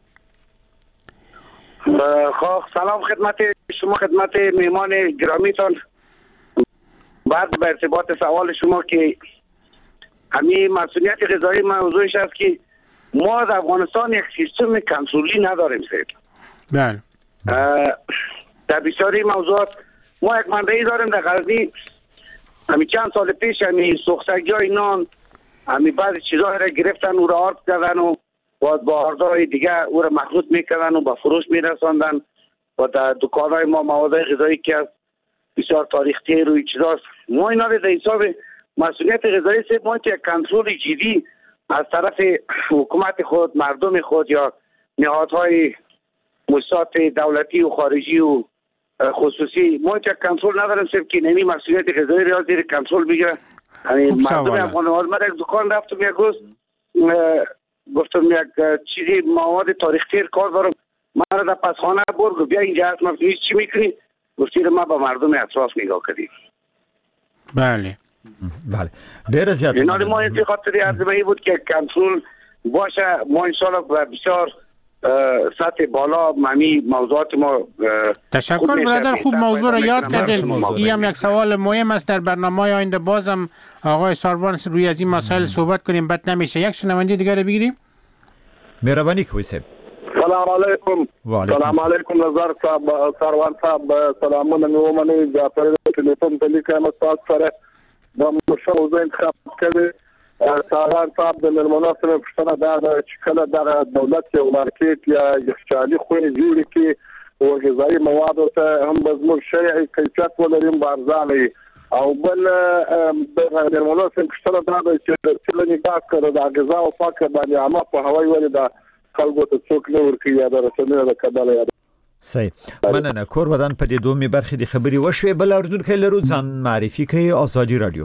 سلام خدمت شما، خدمت مهمان گرامیتان. بعد به ارتباط سوال شما که همین مسئولیت غذایی موضوعش است که ما در افغانستان یک سیستم کنترلی نداریم صاحب. بله. در بسیاری موضوعات ما یک منبعی داریم در غزنی. همین چند سال پیش همین سوختگی نان همین بعضی چیزها را گرفتن او را آرد کردن و با آردهای دیگه او را مخلوط میکردن و با فروش میرساندن و در دکانهای ما مواد غذایی که از بسیار تاریخی روی چیزاست. ما اینا را در حساب مسئولیت غذایی سه ما یک کنترل جدی از طرف حکومت خود، مردم خود یا نهادهای مؤسسات دولتی و خارجی و خصوصی ما که کنترل ندارم، صرف که نمی مسئولیت غذایی را زیر کنترل بگیره. یعنی مردم افغان من یک دکان رفتم یک روز گفتم یک چیزی مواد تاریخی کار دارم، من را در پسخانه برد بیا اینجا هست، من چی میکنی؟ گفتید ما با مردم اطراف نگاه کردیم. بله ډیر زیات اینا ما این خاطر ارزمایی بود که کنترل باشه. ما انشاءالله بسیار سطح بالا ممی موضوعات ما. تشکر برادر، خوب موضوع را یاد کردین. این هم یک سوال مهم است در برنامه آینده. بازم آقای ساروان روی از این مسائل صحبت کنیم، بد نمیشه. یک شنونده دیگر رو بگیریم. مهربانی کوی صاحب. سلام علیکم. سلام علیکم نظر صاحب، ساروان صاحب سلامونه مې ومنئ. جعفر ټلیفون ته لیکم تاسو سره د موضوع انتخاب کړی. ساروان صاحب د مېلمنو سره پوښتنه دا ده چې کله دغه دولت یو مارکیټ یا یخچالي خونې جوړې کړي او غذایي موادو ته هم به زموږ شی کیفیت ولري، هم به ارزانه وي. او بل د مېلمنو سره پوښتنه دا ده چې د تیلو نګاه کړه د غذا او پاکه باندې عامه پوهاوی ولې د خلکو ته څوک نه ورکوي یا د رسنیو د کډاله یا صحیح. مننه. کور ودان په دې دومره برخې د خبري وشوي. بل اردوونکي لرو ځان معرفي کوي. آزادي رادیو.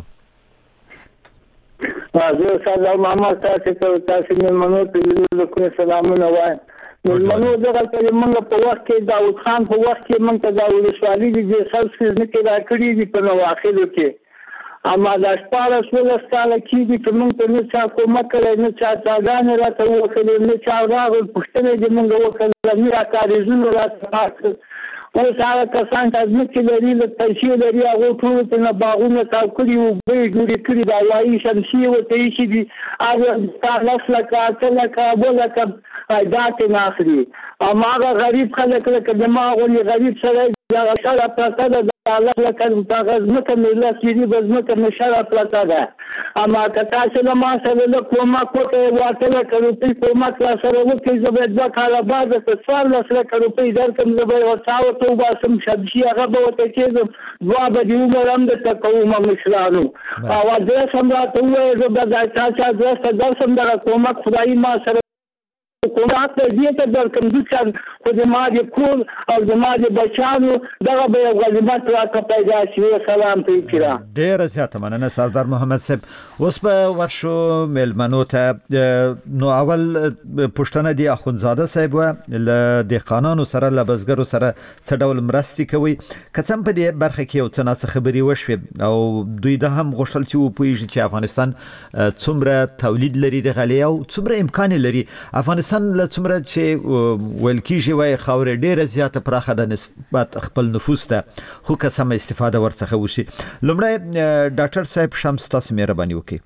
زه سلام محمد تاسو مېلمنو ته د سلامونه وایم. مېلمنو دغه ته موږ په وخت کې داود خان په وخت کې موږ ته د ولسوالۍ د سلسله کې راکړي دي په نواخلو کې، اما د شپاړس ولس کاله کېږي چې موږ ته نه چا کومک کړی، نه چا څاګانې راته وکړې، نه چا راغلل پوښتنې دې موږ وکړل، نه راته عریضونه راته راکړل. اوس هغه کسان چې ځمکې لري، له پیسې لري، هغو ټولو ته نه باغونه تاو کړي، اوبه یې جوړې کړي، د هوایي شمسیې ورته ایښي دي. هغه 10 لکه 8 لکه 9 لکه عایدات یې نه اخلي. اما هغه غریب خلک لکه د ما غوندې غریب سړی دغه شره پرته ده، لکه دغه ځمکه مې لاس کېږي، به ځمکه مې شره پرته ده. اما که تاسو له ما سره لږ کومک وکړئ، 8 لکه روپۍ کومک را سره وکړئ، زه به 2 کاله بعد درته 14 لکه روپۍ درکړم. زه به یې ورڅا ورته وباسم، شبشي هغه به ورته کېږم، 2 به دې عمر هم درته کوم مشرانو. او ادرس هم راته ووایه، زه به د چا چا ادرس ته درسم، دغه کومک خدایي ما سره کومک دې ته درکړم. دوی خو زما د کور او زما د بچیانو دغه به یو غنیمت راته پیدا شي. سلام ته کرام. ډېره زیاته مننه سردار محمد صاحب. اوس به ورشو مېلمنو ته. نو اول پوښتنه دی اخوندزاده صاحب و له دهقانانو سره له بزګرو سره څه ډول مرستې کوي؟ که څه په دې برخه کې یو څه ناڅه خبرې وشوې او دوی د هم غوښتل چې وپوهیږي چې افغانستان څومره تولید لري د غلې او څومره امکان لري. افغانستان له څومره چې ویل کېږي وایي خاورې ډېره زیاته پراخه ده نسبت خپل نفوس ته، خو که سمه استفاده ورڅخه وشي. لومړی ډاکټر صاحب شمس تاسو مهرباني وکړئ.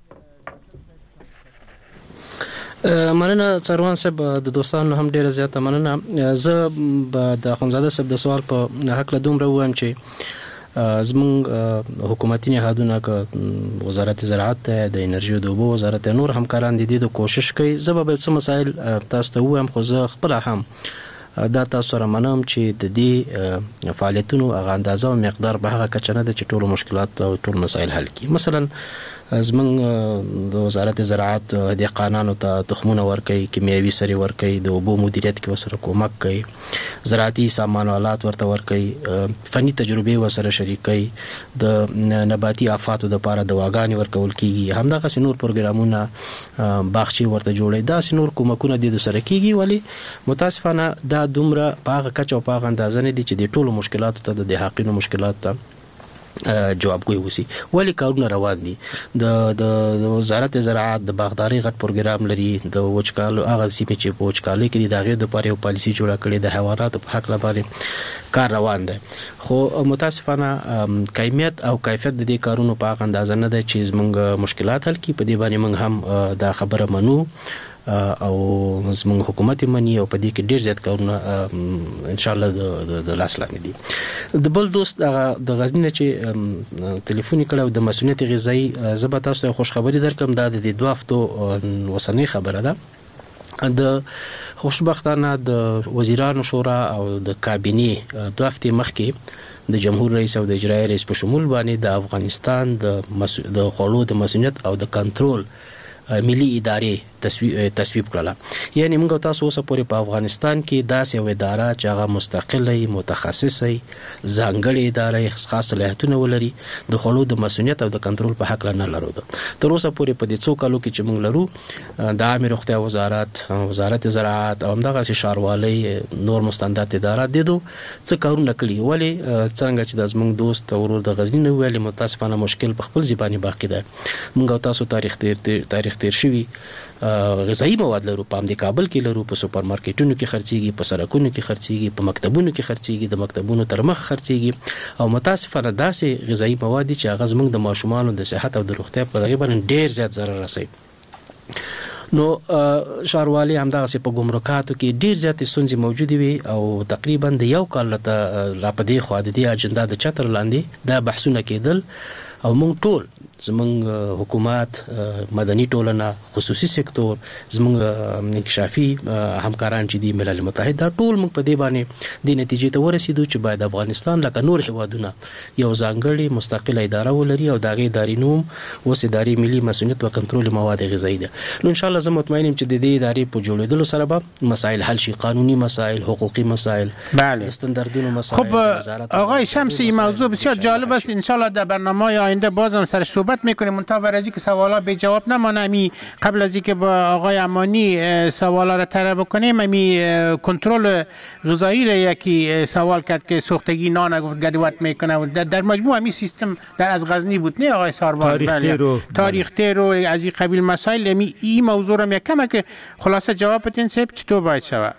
مننه سروان صاحب، د دوستانو هم ډیره زیاته مننه. زه د اخوندزاده صاحب د سوال په حق له دومره وایم چې زمونږ حکومتي نهادونه که وزارت زراعت ته، د انرژي او د اوبو وزارت نور همکاران د دې د کوشش کوي. زه به څه مسایل تاسو ته وایم، خو زه خپل هم دا تاسو سره منم چې د دې فعالیتونو هغه اندازه او مقدار به هغه کچه نه ده چې ټول مشکلات او ټول مسایل حل کړي. مثلا زمونږ د وزارت زراعت دهقانانو ته تخمونه ورکوي، کیمیاوي سرې ورکوي، د اوبو مدیریت کې ورسره کومک کوي، زراعتي سامان آلات ورته ورکوي، فني تجربې ورسره شریکوي، د نباتي آفاتو دپاره دواګانې ورکول کېږي، همدغسې نور پروګرامونه باغچې ورته جوړوي. داسې نور کومکونه د سره کېږي، ولې متاسفانه دا دومره په هغه کچه او په هغه اندازه نه دي چې د ټولو مشکلاتو ته د دهقانو مشکلاتو ته جوابګوی وسی. ولی کارونه روان دي. د وزارت زراعت د باغداري غټ پروګرام لري، د وچکالو هغه سیمې چې په وچکالۍ کې د هغې دپاره یو پالیسي جوړه کړې د حیواناتو په حق باندې کار روان دی. خو متاسفانه کمیت او کیفیت د دې کارونو په هغه اندازه نه ده چې زموږ مشکلات حل کړي. په دې باندې موږ هم دا خبره منو او زموږ حکومت مني او په دې کې ډیر زیات کارونه ان شاء الله د لاس لاندې دي. د بل دوست د غزنی نه چې ټلیفون کړه او د مسؤلیت غذایی زبر تاسو خوش خبری درکم. دا د 2 هفتو وسنۍ خبره ده. د خوشبختانه د وزیرانو شورا او د کابینې 2 هفتې مخکې د جمهور رئیس او د اجرایي رئیس په شمول باندې د افغانستان د خوړو د مسؤلیت او د کنټرول ملي ادارې تصویب کړل. یعنی موږ تاسو اوس پورې په افغانستان کې داسې یو اداره چې هغه مستقله متخصصه ځانګړې اداره خاص صلاحیتونه ولري د خوړو د مسؤلیت او د کنټرول په حق نه لرو. تر اوسه پورې په دې څو کالو کې چې موږ لرو د عامه روغتیا وزارت زراعت او همدغه ښاروالۍ نور مستندات ادارات د دوه څه کارونه کړي. ولی څنګه چې د زمونږ دوست ورور د غزنی نو ویلي متاسفانه مشکل په خپل ځباني باقی ده. موږ تاسو تاریخ تیر شوی غذایی مواد لرو، په امریکا کابل کې لرو، په سوپر مارکیټونو کې خرڅيږي، په سړکونو کې خرڅيږي، په مکتبونو کې خرڅيږي، د مکتبونو تر مخ خرڅيږي او متاسفانه داسې غذایی مواد چې هغه زموږ د ماشومانو د صحت او د روغتیا په تقریبا ډیر زیات ضرر رسوي. نو ښاروالۍ همدغسې په ګمرکاتو کې ډیر زیاتې ستونزې موجودې وي او تقریبا د یو کال لا په دې خوا د دې اجنډا د چتر لاندې دا بحثونه کېدل او موږ ټول زمونږ حکومت، مدني ټولنه، خصوصي سکتور، زمونږ انکشافي همکاران چې دي ملل متحد، دا ټول موږ په دې باندې د نتیجې ته ورسېدو چې باید افغانستان لکه نور هیوادونه یو ځانګړې مستقله اداره ولري او د هغې ادارې نوم اوس ادارې ملي مسؤلیت و کنټرول مواد غذایي ده. نو انشاءالله زه مطمئن یم چې د دې ادارې په جوړېدلو سره به مسایل حل شي، قانوني مسایل، حقوقي مسایل، استانداردونو مسایل. خب آقای شمسی، موضوع بسیار جالب است. انشاءالله در برنامه آینده بازم سر صحبت میکنیم. منتها بر از اینکه سوالا به جواب نمانه، قبل از اینکه با آقای امانی سوالا را طرح بکنیم، کنترل غذایی را یکی سوال کرد که سوختگی نان گدوت میکنه. در مجموع همین سیستم در از غزنی بود، نه آقای ساربان؟ تاریخ تیر و از این قبیل مسائل. این موضوع را کمه که خلاصه جواب بدین صاحب چطور باید شود؟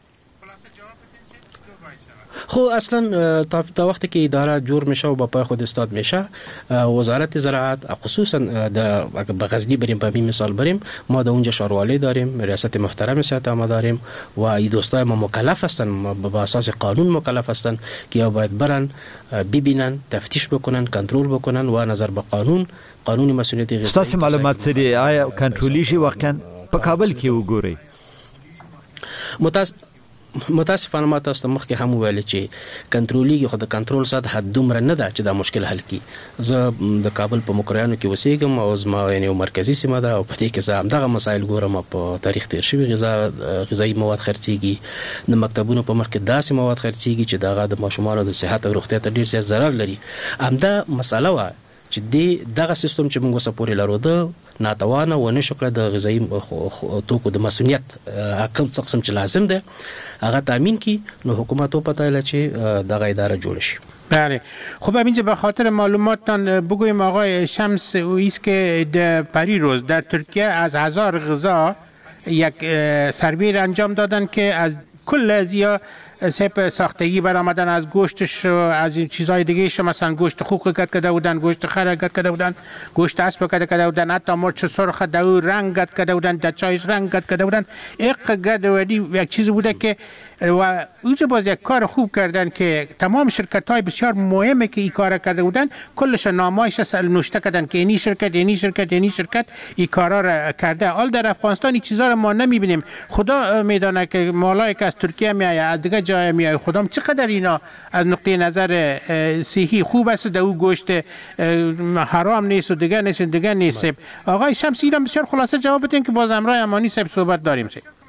خو اصلا تا وقتی که اداره جور میشه و با پای خود استاد میشه، وزارت زراعت خصوصا به غزنی بریم، به همین مثال بریم، ما در اونجا ښاروالۍ داریم، ریاست محترم صحت ما داریم و این دوستای ما مکلف هستن، به اساس قانون مکلف هستن که یا باید برن ببینن، تفتیش بکنن، کنترل بکنن و نظر به قانونی مسئولیت غذایی. ستاسو معلومات څه دي؟ آیا کنټرولیږي واقعا په کابل کې وګورئ؟ متاسفانه ما تاسو ته مخکې هم ویل چې کنټرولیږي، خو د کنټرول سطح دومره نه ده چې دا مشکل حل کړي. زه د کابل په مکریانو کې اوسېږم او زما یعنې یو مرکزي سیمه ده او په دې کې زه همدغه مسایل ګورم. په تاریخ تیر شوي غذایي مواد خرڅېږي، د مکتبونو په مخ کې داسې مواد خرڅېږي چې د هغه د ماشومانو د صحت او روغتیا ته ډېر زیات ضرر لري. همدا مسله وه چې دغه سیستم چې موږ اوسه پورې لرو د ناتوانه ونه شو کړه د غذایي توکو د مسؤلیت کوم څه قسم چې لازم ده هغه تامین کی. نو حکومت وپتایله چې دغه اداره جوړ شي. بله. خب اینجا به خاطر معلوماتتان بگویم آقای شمس ایست که پری روز در ترکیه از 1000 غذا یک سروی انجام دادن که از کل ازیا سپ ساختگی برآمدن، از گوشتش، از این چیزهای دیگه شو، مثلا گوشت خوک قد کرده بودن، گوشت خر قد کرده بودن، گوشت اسب قد کرده بودن، حتی مرچ سرخ دو رنگ قد کرده بودن، در چایش رنگ قد کرده بودن. قد ودی یک چیز بوده که و اونجا باز یک کار خوب کردن که تمام شرکت های بسیار مهمه که این کار کرده بودن کلش نامایش نوشته کردن که اینی شرکت این کارا را کرده. حال در افغانستان این چیزا رو ما نمیبینیم. خدا میدانه که مالایی که از ترکیه میایه، از دیگه جای میایه، خدا چقدر اینا از نقطه نظر صحی خوب است، در او گوشت حرام نیست و دیگه نیست. آقای شمسی را بسیار خلاصه جواب بدین که باز امرای امانی صاحب صحبت داریم.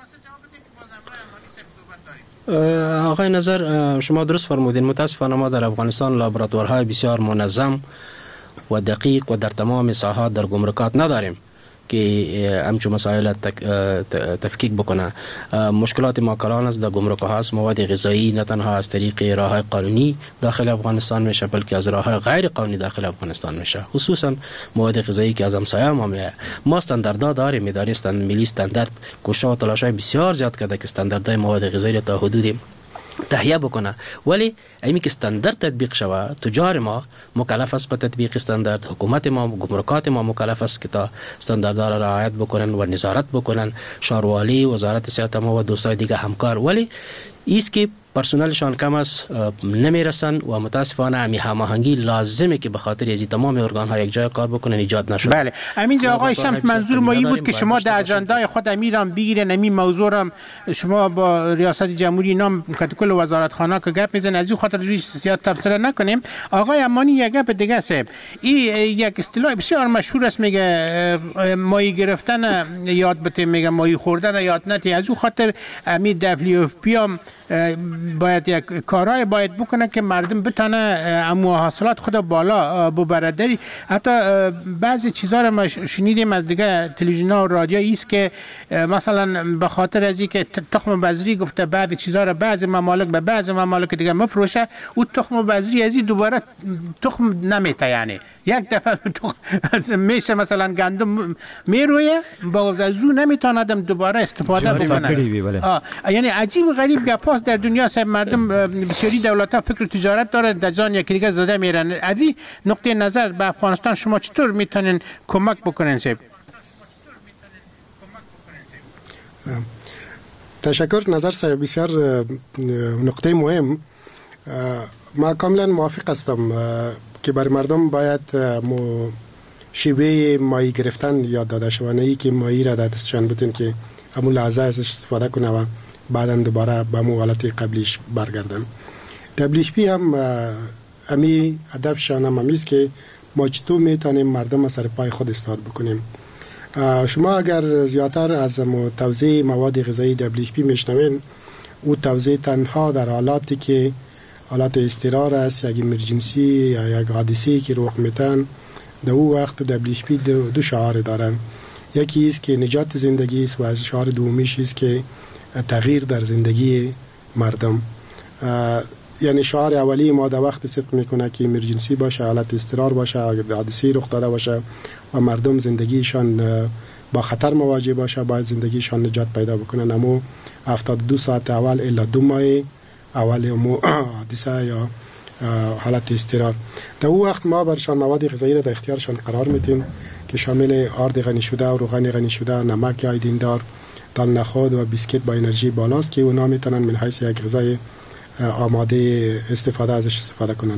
آقای نظر شما درست فرمودین. متاسفانه ما در افغانستان لابراتوارهای بسیار منظم و دقیق و در تمام ساحات در گمرکات نداریم که همچون مسائل تفکیک بکنه. مشکلات ما کلان است در گمرک هاست. مواد غذایی نه تنها از طریق راه قانونی داخل افغانستان میشه بلکه از راه غیر قانونی داخل افغانستان میشه، خصوصا مواد غذایی که از همسایه ما میاد. ما استانداردها داریم، اداره ملی استاندارد کوشش و تلاشای بسیار زیاد کرده که استانداردهای مواد غذایی تا حدودی تهیه بکنه، ولی ایمی که استاندارد تطبیق شوه تجار ما مکلف است به تطبیق استاندارد، حکومت ما گمرکات ما مکلف است که تا استانداردها را رعایت بکنن و نظارت بکنن، ښاروالۍ، وزارت صحت ما و دوستای دیگه همکار. ولی ایست که پرسنلشان کم است، نمیرسن و متاسفانه هماهنگی لازمه که به خاطر از تمام ارگان ها یک جای کار بکنن ایجاد نشد. بله همینجا آقای شمس منظور ما این بود که شما در اجندای خود امیرام بگیرن همین موضوع هم شما با ریاست جمهوری نام کل وزارتخانه که گپ میزنن، از این خاطر روی سیاست تبصره نکنیم. آقای امانی یک گپ دیگه است، این یک اصطلاح بسیار مشهور است، میگه ماهی گرفتن یاد بته، میگه ماهی خوردن یاد نتی. از اون خاطر امی WFP هم باید یک کارهای باید بکنه که مردم بتونه امو حاصلات خود بالا ببره. حتی بعضی چیزا رو ما شنیدیم از دیگه تلویزیون‌ها و رادیو است که مثلا به خاطر از اینکه تخم بذری گفته بعضی چیزا رو بعضی ممالک به بعضی ممالک دیگه مفروشه، او تخم بذری از این دوباره تخم نمیته، یعنی یک دفعه میشه مثلا گندم میرویه با وضو نمیتونه آدم دوباره استفاده بکنه. یعنی عجیب غریب گپاس در دنیا سب مردم بسیاری دولت‌ها فکر تجارت داره در جان یکی دیگه زده میرن. از این نقطه نظر به افغانستان شما چطور میتونین کمک بکنین سب؟ تشکر. نظر صاحب بسیار نقطه مهم. ما کاملا موافق هستم که بر مردم باید شیوه ماهی گرفتن یاد داده شود، نه که ماهی را در دستشان بتین که همون لحظه ازش استفاده کنه و بعدا دوباره به همون حالت قبلیش برگردن. WFP هم امی هدفشان هم همیست که ما چطور میتونیم مردم سر پای خود استاد بکنیم. شما اگر زیادتر از توزیع مواد غذایی WFP میشنوین، او توزیع تنها در حالاتی که حالات اضطرار است، یک امرجنسی یا یک حادثه‌ای که رخ میتن، در او وقت WFP دو شعار دارن. یکی است که نجات زندگی است و از شعار دومیش است که تغییر در زندگی مردم. یعنی شعار اولی ما در وقت صدق میکنه که امرجنسی باشه، حالت اضطرار باشه، حادثه رخ داده باشه و مردم زندگیشان با خطر مواجه باشه، باید زندگیشان نجات پیدا بکنن. اما 72 ساعت اول الا 2 ماه اول حادثه یا حالت اضطرار، در او وقت ما برشان مواد غذایی را در اختیارشان قرار میدیم که شامل آرد غنی شده و روغن غنی شده، نمک آیودین دار، دال نخود و بیسکیت با انرژی بالاست که اونا میتونن من حیث یک غذای آماده استفاده ازش استفاده کنن.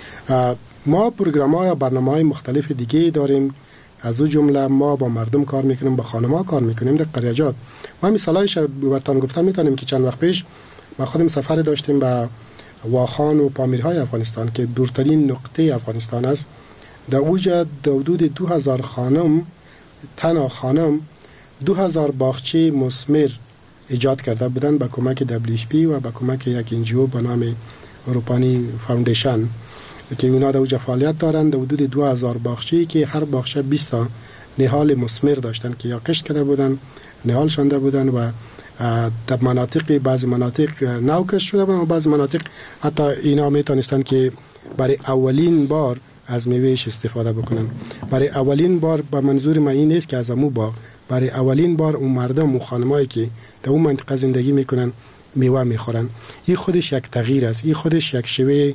ما برنامه‌ها یا برنامه‌های مختلف دیگه داریم، از او جمله ما با مردم کار میکنیم، با خانم‌ها کار میکنیم در قریجات. ما مثالایش براتون گفتم میتونیم که چند وقت پیش ما خودم سفر داشتیم به واخان و پامیرهای افغانستان که دورترین نقطه افغانستان است. در اوجا حدود 2000 خانم، تنها خانم 2000 باغچه مثمر ایجاد کرده بودن با کمک WFP و با کمک یک NGO به نام اروپانی فاوندیشن که اونا در اوجا فعالیت دارند. در حدود 2000 باغچه که هر باغچه 20 تا نهال مثمر داشتن که یا کشت کرده بودن، نهال شانده بودن و در مناطق بعضی مناطق نو کشت شده بودن و بعضی مناطق حتی اینا میتونستن که برای اولین بار از میوهش استفاده بکنن. برای اولین بار به منظور ما این نیست که از امو باغ، برای اولین بار اون مردم و خانمایی که در اون منطقه زندگی میکنن میوه میخورن. این خودش یک تغییر است، این خودش یک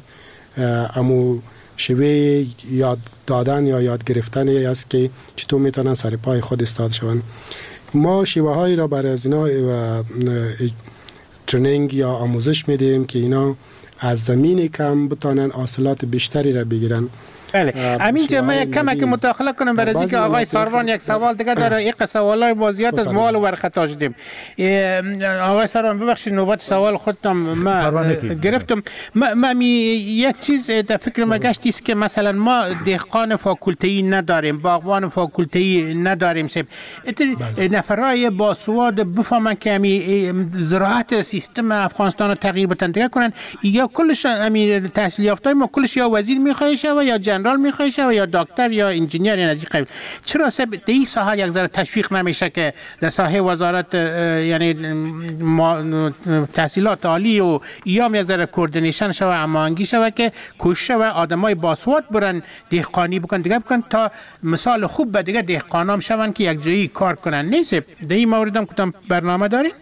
شوه یاد دادن یا یاد گرفتن است که چطور میتونن سر پای خود استاد شون. ما شیوه هایی را برای از اینا ترنینگ یا آموزش میدیم که اینا از زمین کم بتونن حاصلات بیشتری را بگیرن. بله همین جمعه یک کمک مداخله کنم برای اینکه آقای ساروان یک سوال دیگه داره. یک سوالای بازیات از مال و خطا شدیم. آقای ساروان ببخشید نوبت سوال خودم ما گرفتم. من یک چیز در فکر ما گشت است که مثلا ما دهقان فاکولته‌ای نداریم، باغبان فاکولته‌ای نداریم. نفرای باسواد بفهمن که همین زراعت سیستم افغانستان رو تغییر بدن کنن، یا کلش همین تحصیل یافته‌ای ما کلش یا وزیر میخواد شه یا جنرال میخواد شه یا دکتر یا انجینیر یا از این قبیل. چرا سب در این ساحه یک ذره تشویق نمیشه که در ساحه وزارت یعنی تحصیلات عالی و ایام یک ذره کوردینیشن شوه، هماهنگی شوه که کوشش شوه آدمای باسواد برن دهقانی بکن دیگه بکن تا مثال خوب به دیگه دهقانام شون که یک جایی کار کنن. نیست در این مورد هم کدام برنامه دارین؟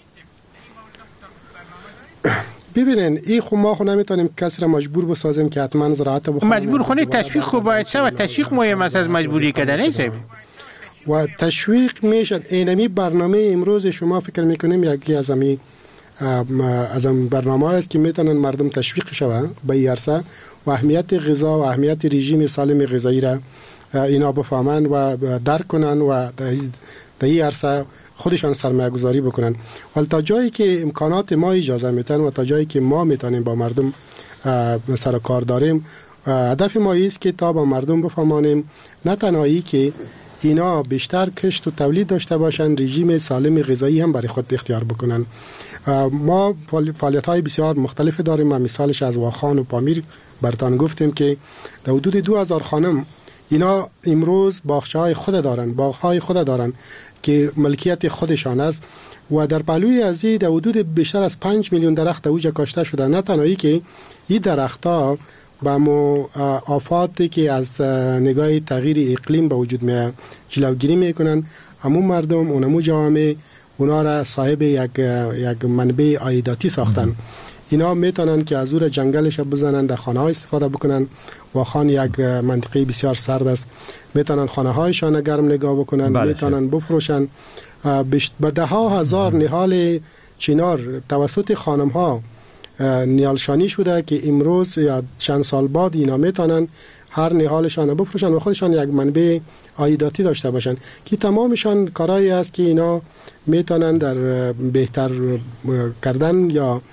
ببینین این خو ما خو نمیتونیم کسی را مجبور بسازیم که حتما زراعت بخونه. مجبور خونه تشویق خوب باید شود. تشویق مهم است از مجبوری کردن نیست. و تشویق میشه. اینمی برنامه امروز شما فکر میکنیم یکی از امی از این برنامه است که میتونن مردم تشویق شوه به این عرصه و اهمیت غذا و اهمیت رژیم سالم غذایی را اینا بفهمن و درک کنن و در این عرصه خودشان سرمایه گذاری بکنن. ولی تا جایی که امکانات ما اجازه میتن و تا جایی که ما میتونیم با مردم سر کار داریم، هدف ما است که تا با مردم بفهمانیم نه تنهایی که اینا بیشتر کشت و تولید داشته باشن، رژیم سالم غذایی هم برای خود اختیار بکنن. ما فعالیت‌های بسیار مختلف داریم. ما مثالش از واخان و پامیر برتان گفتیم که در حدود 2000 خانم اینا امروز باغچه‌های خود دارن، باغ‌های خود دارن که ملکیت خودشان است و در پهلوی از این در حدود بیشتر از 5 میلیون درخت اوجا کاشته شده. نه تنهایی که این درخت‌ها با آفاتی که از نگاه تغییر اقلیم به وجود میاد جلوگیری میکنن، همون مردم اونمو جوامع اونا را صاحب یک منبع عایداتی ساختن. اینا میتونن که از اون جنگلش بزنن، در خانه ها استفاده بکنن. واخان یک منطقه بسیار سرد است، میتونن خانه هایشان گرم نگاه بکنن، میتونن بفروشن. به ده ها هزار نهال چنار توسط خانم ها نیالشانی شده که امروز یا چند سال بعد اینا میتونن هر نهالشان بفروشن و خودشان یک منبع عایداتی داشته باشن که تمامشان کارایی است که اینا میتونن در بهتر کردن یا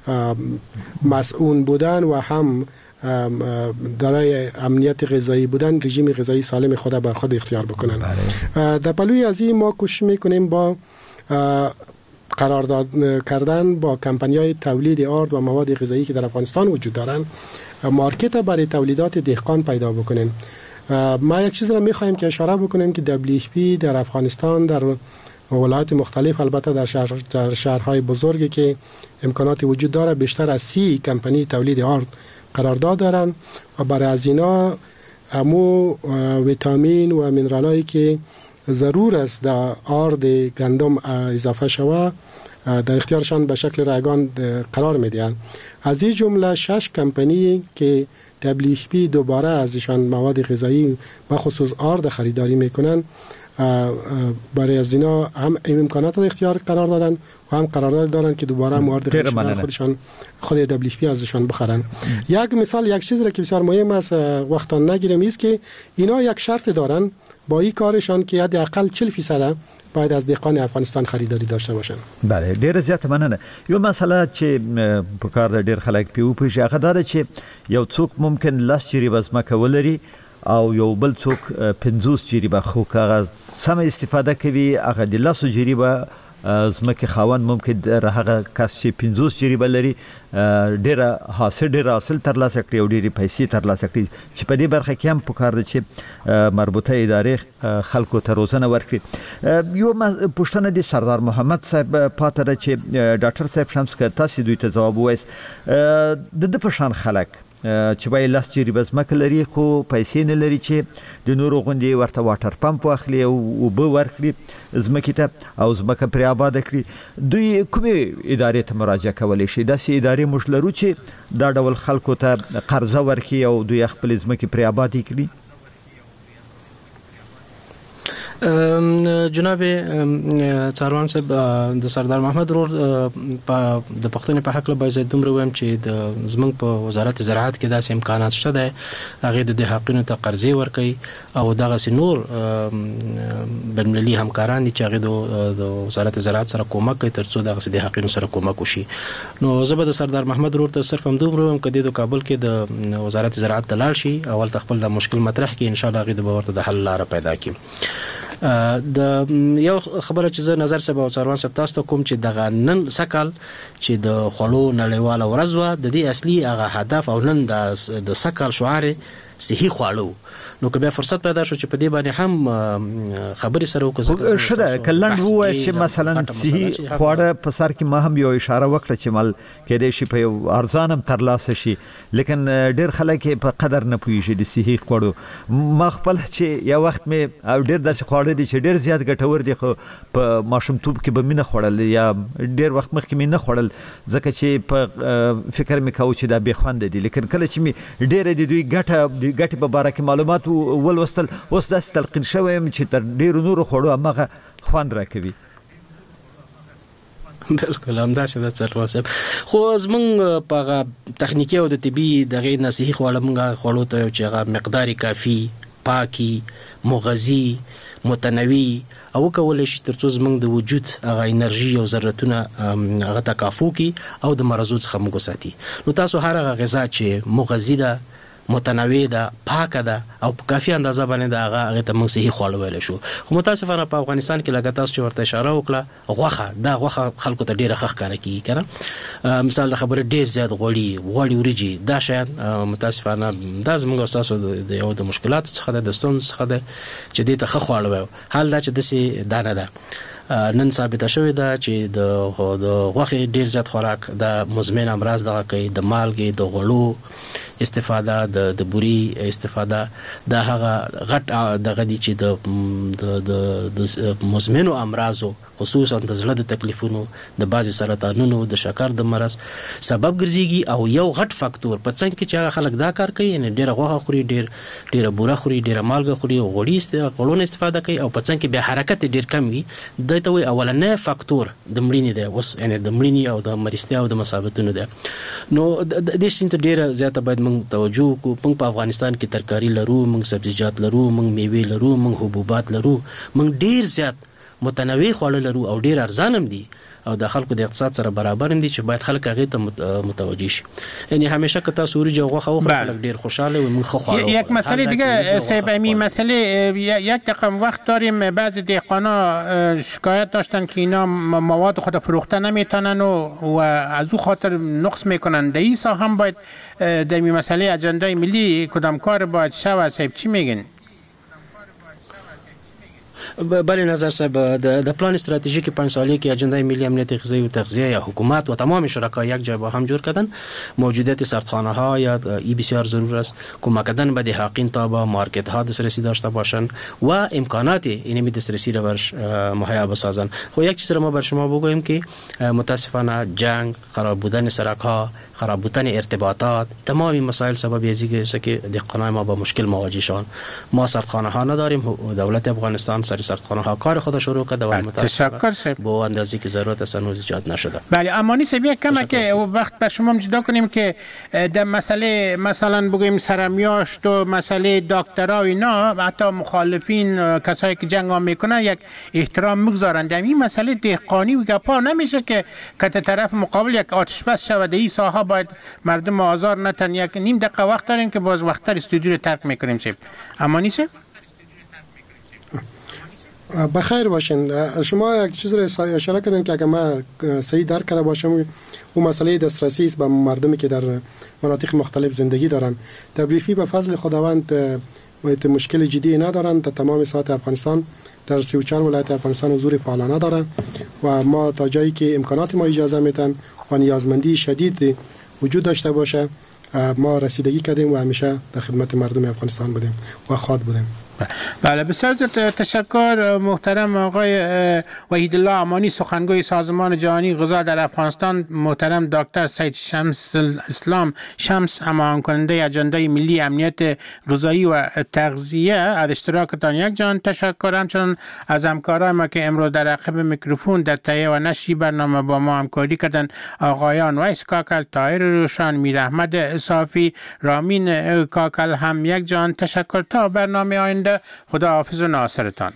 مسئول بودن و هم دارای امنیت غذایی بودن، رژیم غذایی سالم خود بر خود اختیار بکنن. در پلوی از این ما کوشش میکنیم با قرارداد کردن با کمپانی‌های تولید آرد و مواد غذایی که در افغانستان وجود دارن، مارکت برای تولیدات دهقان پیدا بکنیم. ما یک چیز را می‌خوایم که اشاره بکنیم که WFP در افغانستان در ولایات مختلف، البته در شهرهای بزرگی که امکانات وجود داره، بیشتر از 30 کمپانی تولید آرد قرارداد دارن و برای از اینا همو ویتامین و مینرالایی که ضرور است در آرد گندم اضافه شوه در اختیارشان به شکل رایگان قرار میدهند. از این جمله 6 کمپانی که WFP دوباره ازشان مواد غذایی و خصوص آرد خریداری میکنن، برای از اینا هم امکانات اختیار قرار دادن و هم قرارداد دارن که دوباره مواد غذایی خودشان خود WFP ازشان بخرن. یک مثال، یک چیزی که بسیار مهم است وقتا نگیرم است که اینا یک شرط دارن با این کارشان که حداقل 40% باید از دهقان افغانستان خریداری داشته باشن. بله، ډیر زیات مننه. یو مسله چې په کار ډیر خلک پیو پېژ هغه دا چې یو څوک ممکن لاس چیرې بزمکه ولري او یو بل څوک 50 جریبه خو کاغذ سم استفاده کوي، هغه د لاسو جریبه زمکه خاوند ممکن در هغه کس چې 50 جریبه لري ډیر حاصل ترلاسه کړي او ډیر پیسې ترلاسه کړي، چې په دې برخه کې هم پکار دي چې مربوطه ادارې خلکو ته روزنه ورکړي. یو پوښتنه د سردار محمد صاحب پاتې ده چې ډاکټر صاحب شمس که تاسو دوی ته ځواب وایست، د په شان خلک چې باید لاس جریبه زمکه لري خو پیسې نه لري چې د نورو غوندې ورته واټر پمپ واخلي او اوبه ورکړي زمکې ته او زمکه پرې آباده کړي، دوی کومې ادارې ته مراجعه کولی شي؟ داسې ادارې موږ لرو چې دا ډول خلکو ته قرضه ورکړي او دوی خپلې زمکې پرې آبادې کړي؟ جناب څاروان صاحب، د سردار محمد رور د پښتنې په حق له باید دومره وایم چې د زمونږ په وزارت زراعت کې داسې امکانات شته دی، هغه د حقونو ته قرضې ورکوي او دغه نور بین‌المللي همکاران دي چې هغه د وزارت زراعت سره کومک کوي ترڅو دغه د حقونو سره کومک وشي. نو زه به د سردار محمد رور ته صرف هم دومره وایم چې د کابل کې د وزارت زراعت ته لاړ شي، اول خپل د مشکل مطرح کړي، ان شاء الله هغه د باور ته د حل لاره پیدا کړي. د یو خبره چې زه نظر صاحب او څاروان صاحب تاسو ته کوم چې دغه نن سکل چې د خړو نړیواله ورځ و، د دې اصلي هغه هدف او نن د سکل شعار صحي خواړو، نو که بیا فرصت پیدا شو چې په دې باندې هم خبرې سره وکړو. شته کلند وای چې مثلا صحي خواړه په سر کې ما هم یو اشاره وکړه چې مال کې دې شي په یو ارزان هم ترلاسه شي، لیکن ډیر خلک په قدر نه پوهیږي د صحي خواړو. ما خپل چې یو وخت مې او ډیر داسې خواړه دي چې ډیر زیات ګټور دي خو په ماشومتوب کې به مې نه خوړل یا ډیر وخت مخکې مې نه خوړل ځکه چې په فکر مې کاوه چې دا بې خوند دي، لیکن کله چې مې ډیر د دوی ګټه په باره کې معلومات ولوستل، اوس داسې تلقین شوی یم چې تر ډیرو نورو خوړو هماغه خوند راکوي. بالکل همداسې د څلور صاحب خو زمونږ په تخنیکی او د طبي دغه نصیحي خواړه مونږ خوړو ته چې هغه مقدار کافي پاکي مغذي متنوي او کولای شي ترڅو زمونږ د وجود هغه انرژي او ضرورتونه هغه تکافو کی او د مرزو څخه موږ ساتي. نو تاسو هر هغه غذا چې مغذي ده متنوع ده پاکه ده او په کافي اندازه باندې ده هغه ته موږ صحیح خواړه ویل شو. خو متاسفانه په افغانستان کې لګا تاسو چې ورته اشاره وکړه غوښه خلکو ته ډیره ښه ښکاره کیږي کنه مثال د خبره ډیر زیات غوړي وريجي دا شیان متاسفانه دا زموږ اساسو د یو د مشکلاتو څخه د ستونزو څخه ده چې دې ته ښه خواړه وایو. حال دا چې دسي دانه ده نن ثابته شوې ده چې د غوښې ډیر زیات خوراک د مزمن امراض دغه کوي د مالګې د غوړو استفاده د بوري استفاده د هغه غټ دغه دي چې د مزمنو امراضو خصوصا د زړه د تکلیفونو د بعضي سرطانونو د شکر د مرض سبب ګرځيږي او یو غټ فاکتور په څنګه کې چې خلک دا کار کوي یعنی ډیره غوښه خوري ډیره بوره خوري ډیره مالګه خوري غوړي استفاده کوي او په څنګه کې به حرکت ډیر کم وي د ته اولنې فاکتور د مړینې ده وس یعنی د مړینې او د مرستیا او د مصابتونو ده. نو د دې شین ته ډیره زیاته باید موږ توجه کو. په افغانستان کې ترکاری لرو موږ سبزیجات لرو موږ میوه لرو موږ حبوبات لرو موږ ډیر زیات متنوع خواړه لرو او ډیر ارزان هم دي او د خلکو د اقتصاد سره برابر دي چې باید خلک هغه ته متوجه شي. یعنی همیشه که تاسو ورجه غوښه وخورئ خلک ډیر خوشاله و من خواړه. یک مسئله دیگه صاحب امی مسئله یک رقم وقت داریم بعضی دهقانا شکایت داشتن که اینا مواد خود فروخته نمیتونن و از او خاطر نقص میکنن. در این ساحه هم باید در این مسئله اجنده ملی کدام کار باید شود صاحب چی میگن؟ بله نظر صاحب د پلان استراتژیک 5 ساله کې اجنده ملی امنیت غذایی و تغذیه یا حکومت و تمام شرکا یک جای با هم جور کردن. موجودیت سردخانه ها یا بسیار ضرور است. کمک کردن به دهقان تا با مارکت ها دسترسی داشته باشند و امکانات اینمی دسترسی را برش مهیا بسازند. خب یک چیز را ما بر شما بگویم که متاسفانه جنگ، خراب بودن سرک ها، خراب بودن ارتباطات، تمامی مسائل سبب ازی است که دهقانان ما با مشکل مواجه شدن. ما سردخانه ها نداریم. دولت افغانستان سردخانه ها کار خود شروع کرده و متاسفانه با اندازی که ضرورت است هنوز ایجاد نشده. بله امانی صاحب یک کمه که وقت بر شما جدا کنیم که در مسئله مثلا بگویم سرمیاشت و مسئله دکترا و اینا حتی مخالفین کسایی که جنگ میکنن یک احترام بگذارند. این مسئله دهقانی و گپا نمیشه که کت طرف مقابل یک آتش بس شود. این ساحه باید مردم آزار نتن. یک نیم دقیقه وقت داریم که باز وقتتر استودیو رو ترک میکنیم صاحب. امانی صاحب بخیر باشین. شما یک چیز را اشاره کردین که اگر ما صحیح درک کرده باشم و مسئله دسترسی است به مردمی که در مناطق مختلف زندگی دارند. WFP به فضل خداوند مشکل جدی ندارند. در تمام ساحات افغانستان در 34 ولایت افغانستان حضور فعالانه دارند و ما تا جایی که امکانات ما اجازه میتن و نیازمندی شدید وجود داشته باشه ما رسیدگی کردیم و همیشه در خدمت مردم افغانستان بودیم و خواهد بودیم. بله بسیار تشکر محترم آقای وحید الله امانی سخنگوی سازمان جهانی غذا در افغانستان، محترم دکتر سید شمس الاسلام شمس هماهنگ کننده اجنده ملی امنیت غذایی و تغذیه از اشتراکتان یک جان تشکر. همچنان از همکارای ما که امروز در عقب میکروفون در تهیه و نشر برنامه با ما همکاری کردند آقایان ویس کاکل، طاهر روشن، میر احمد صافی، رامین کاکل هم یک جان تشکر. تا برنامه آینده خدا حافظ و ناصرتان.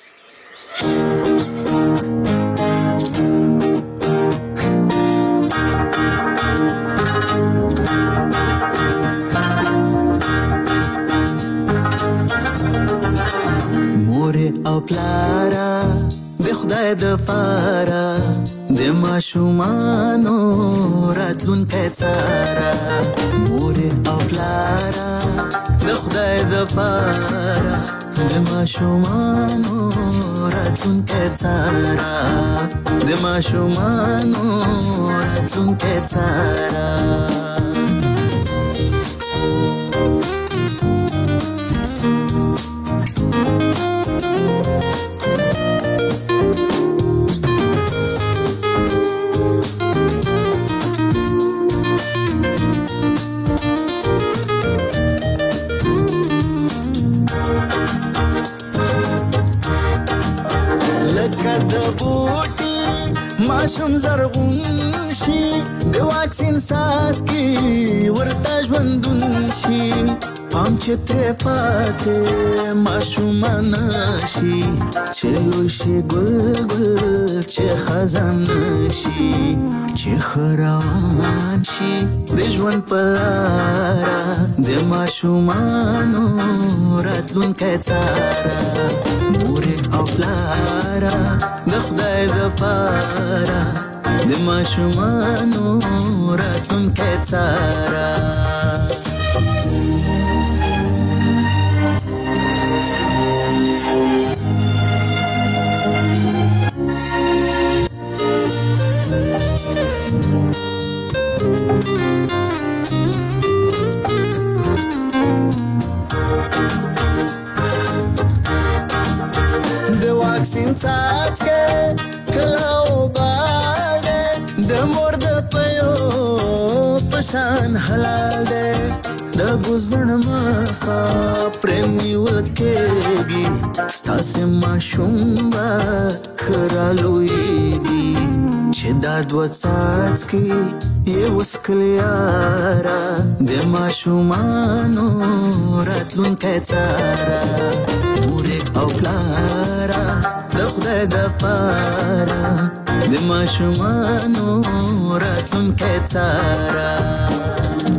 مور او پلارا د خدای د پاره د ماشومانو راتلونکی څاره. مور او پلارا د خدای د پاره د ماشومانو راتلونکی څاره. د ماشومانو راتلونکی څاره. ماشوم زرغون شي د واکسین ساس کی ورته ژوندون شي پام چې ترې پاتې ماشومان شي چې لوی شي ګل ګل چې خزان شي چې خروان شي د ژوند په لاره د ماشومانو راتلونکی څاره مور او پلاره د خدای دپاره د ماشومانو راتلونکی څاره د واکسین څاڅکي کله وباله د مور د پیو پشان حلال ده د ګوزن مخه پرېمي وکېږي ستاسې ماشوم به خرالويږي چې دا دوه څاڅکي یې وسکل یاره د ماشومانو راتلونکی څاره مورې او پلاره د خدای دپاره د ماشومانو راتلونکی څاره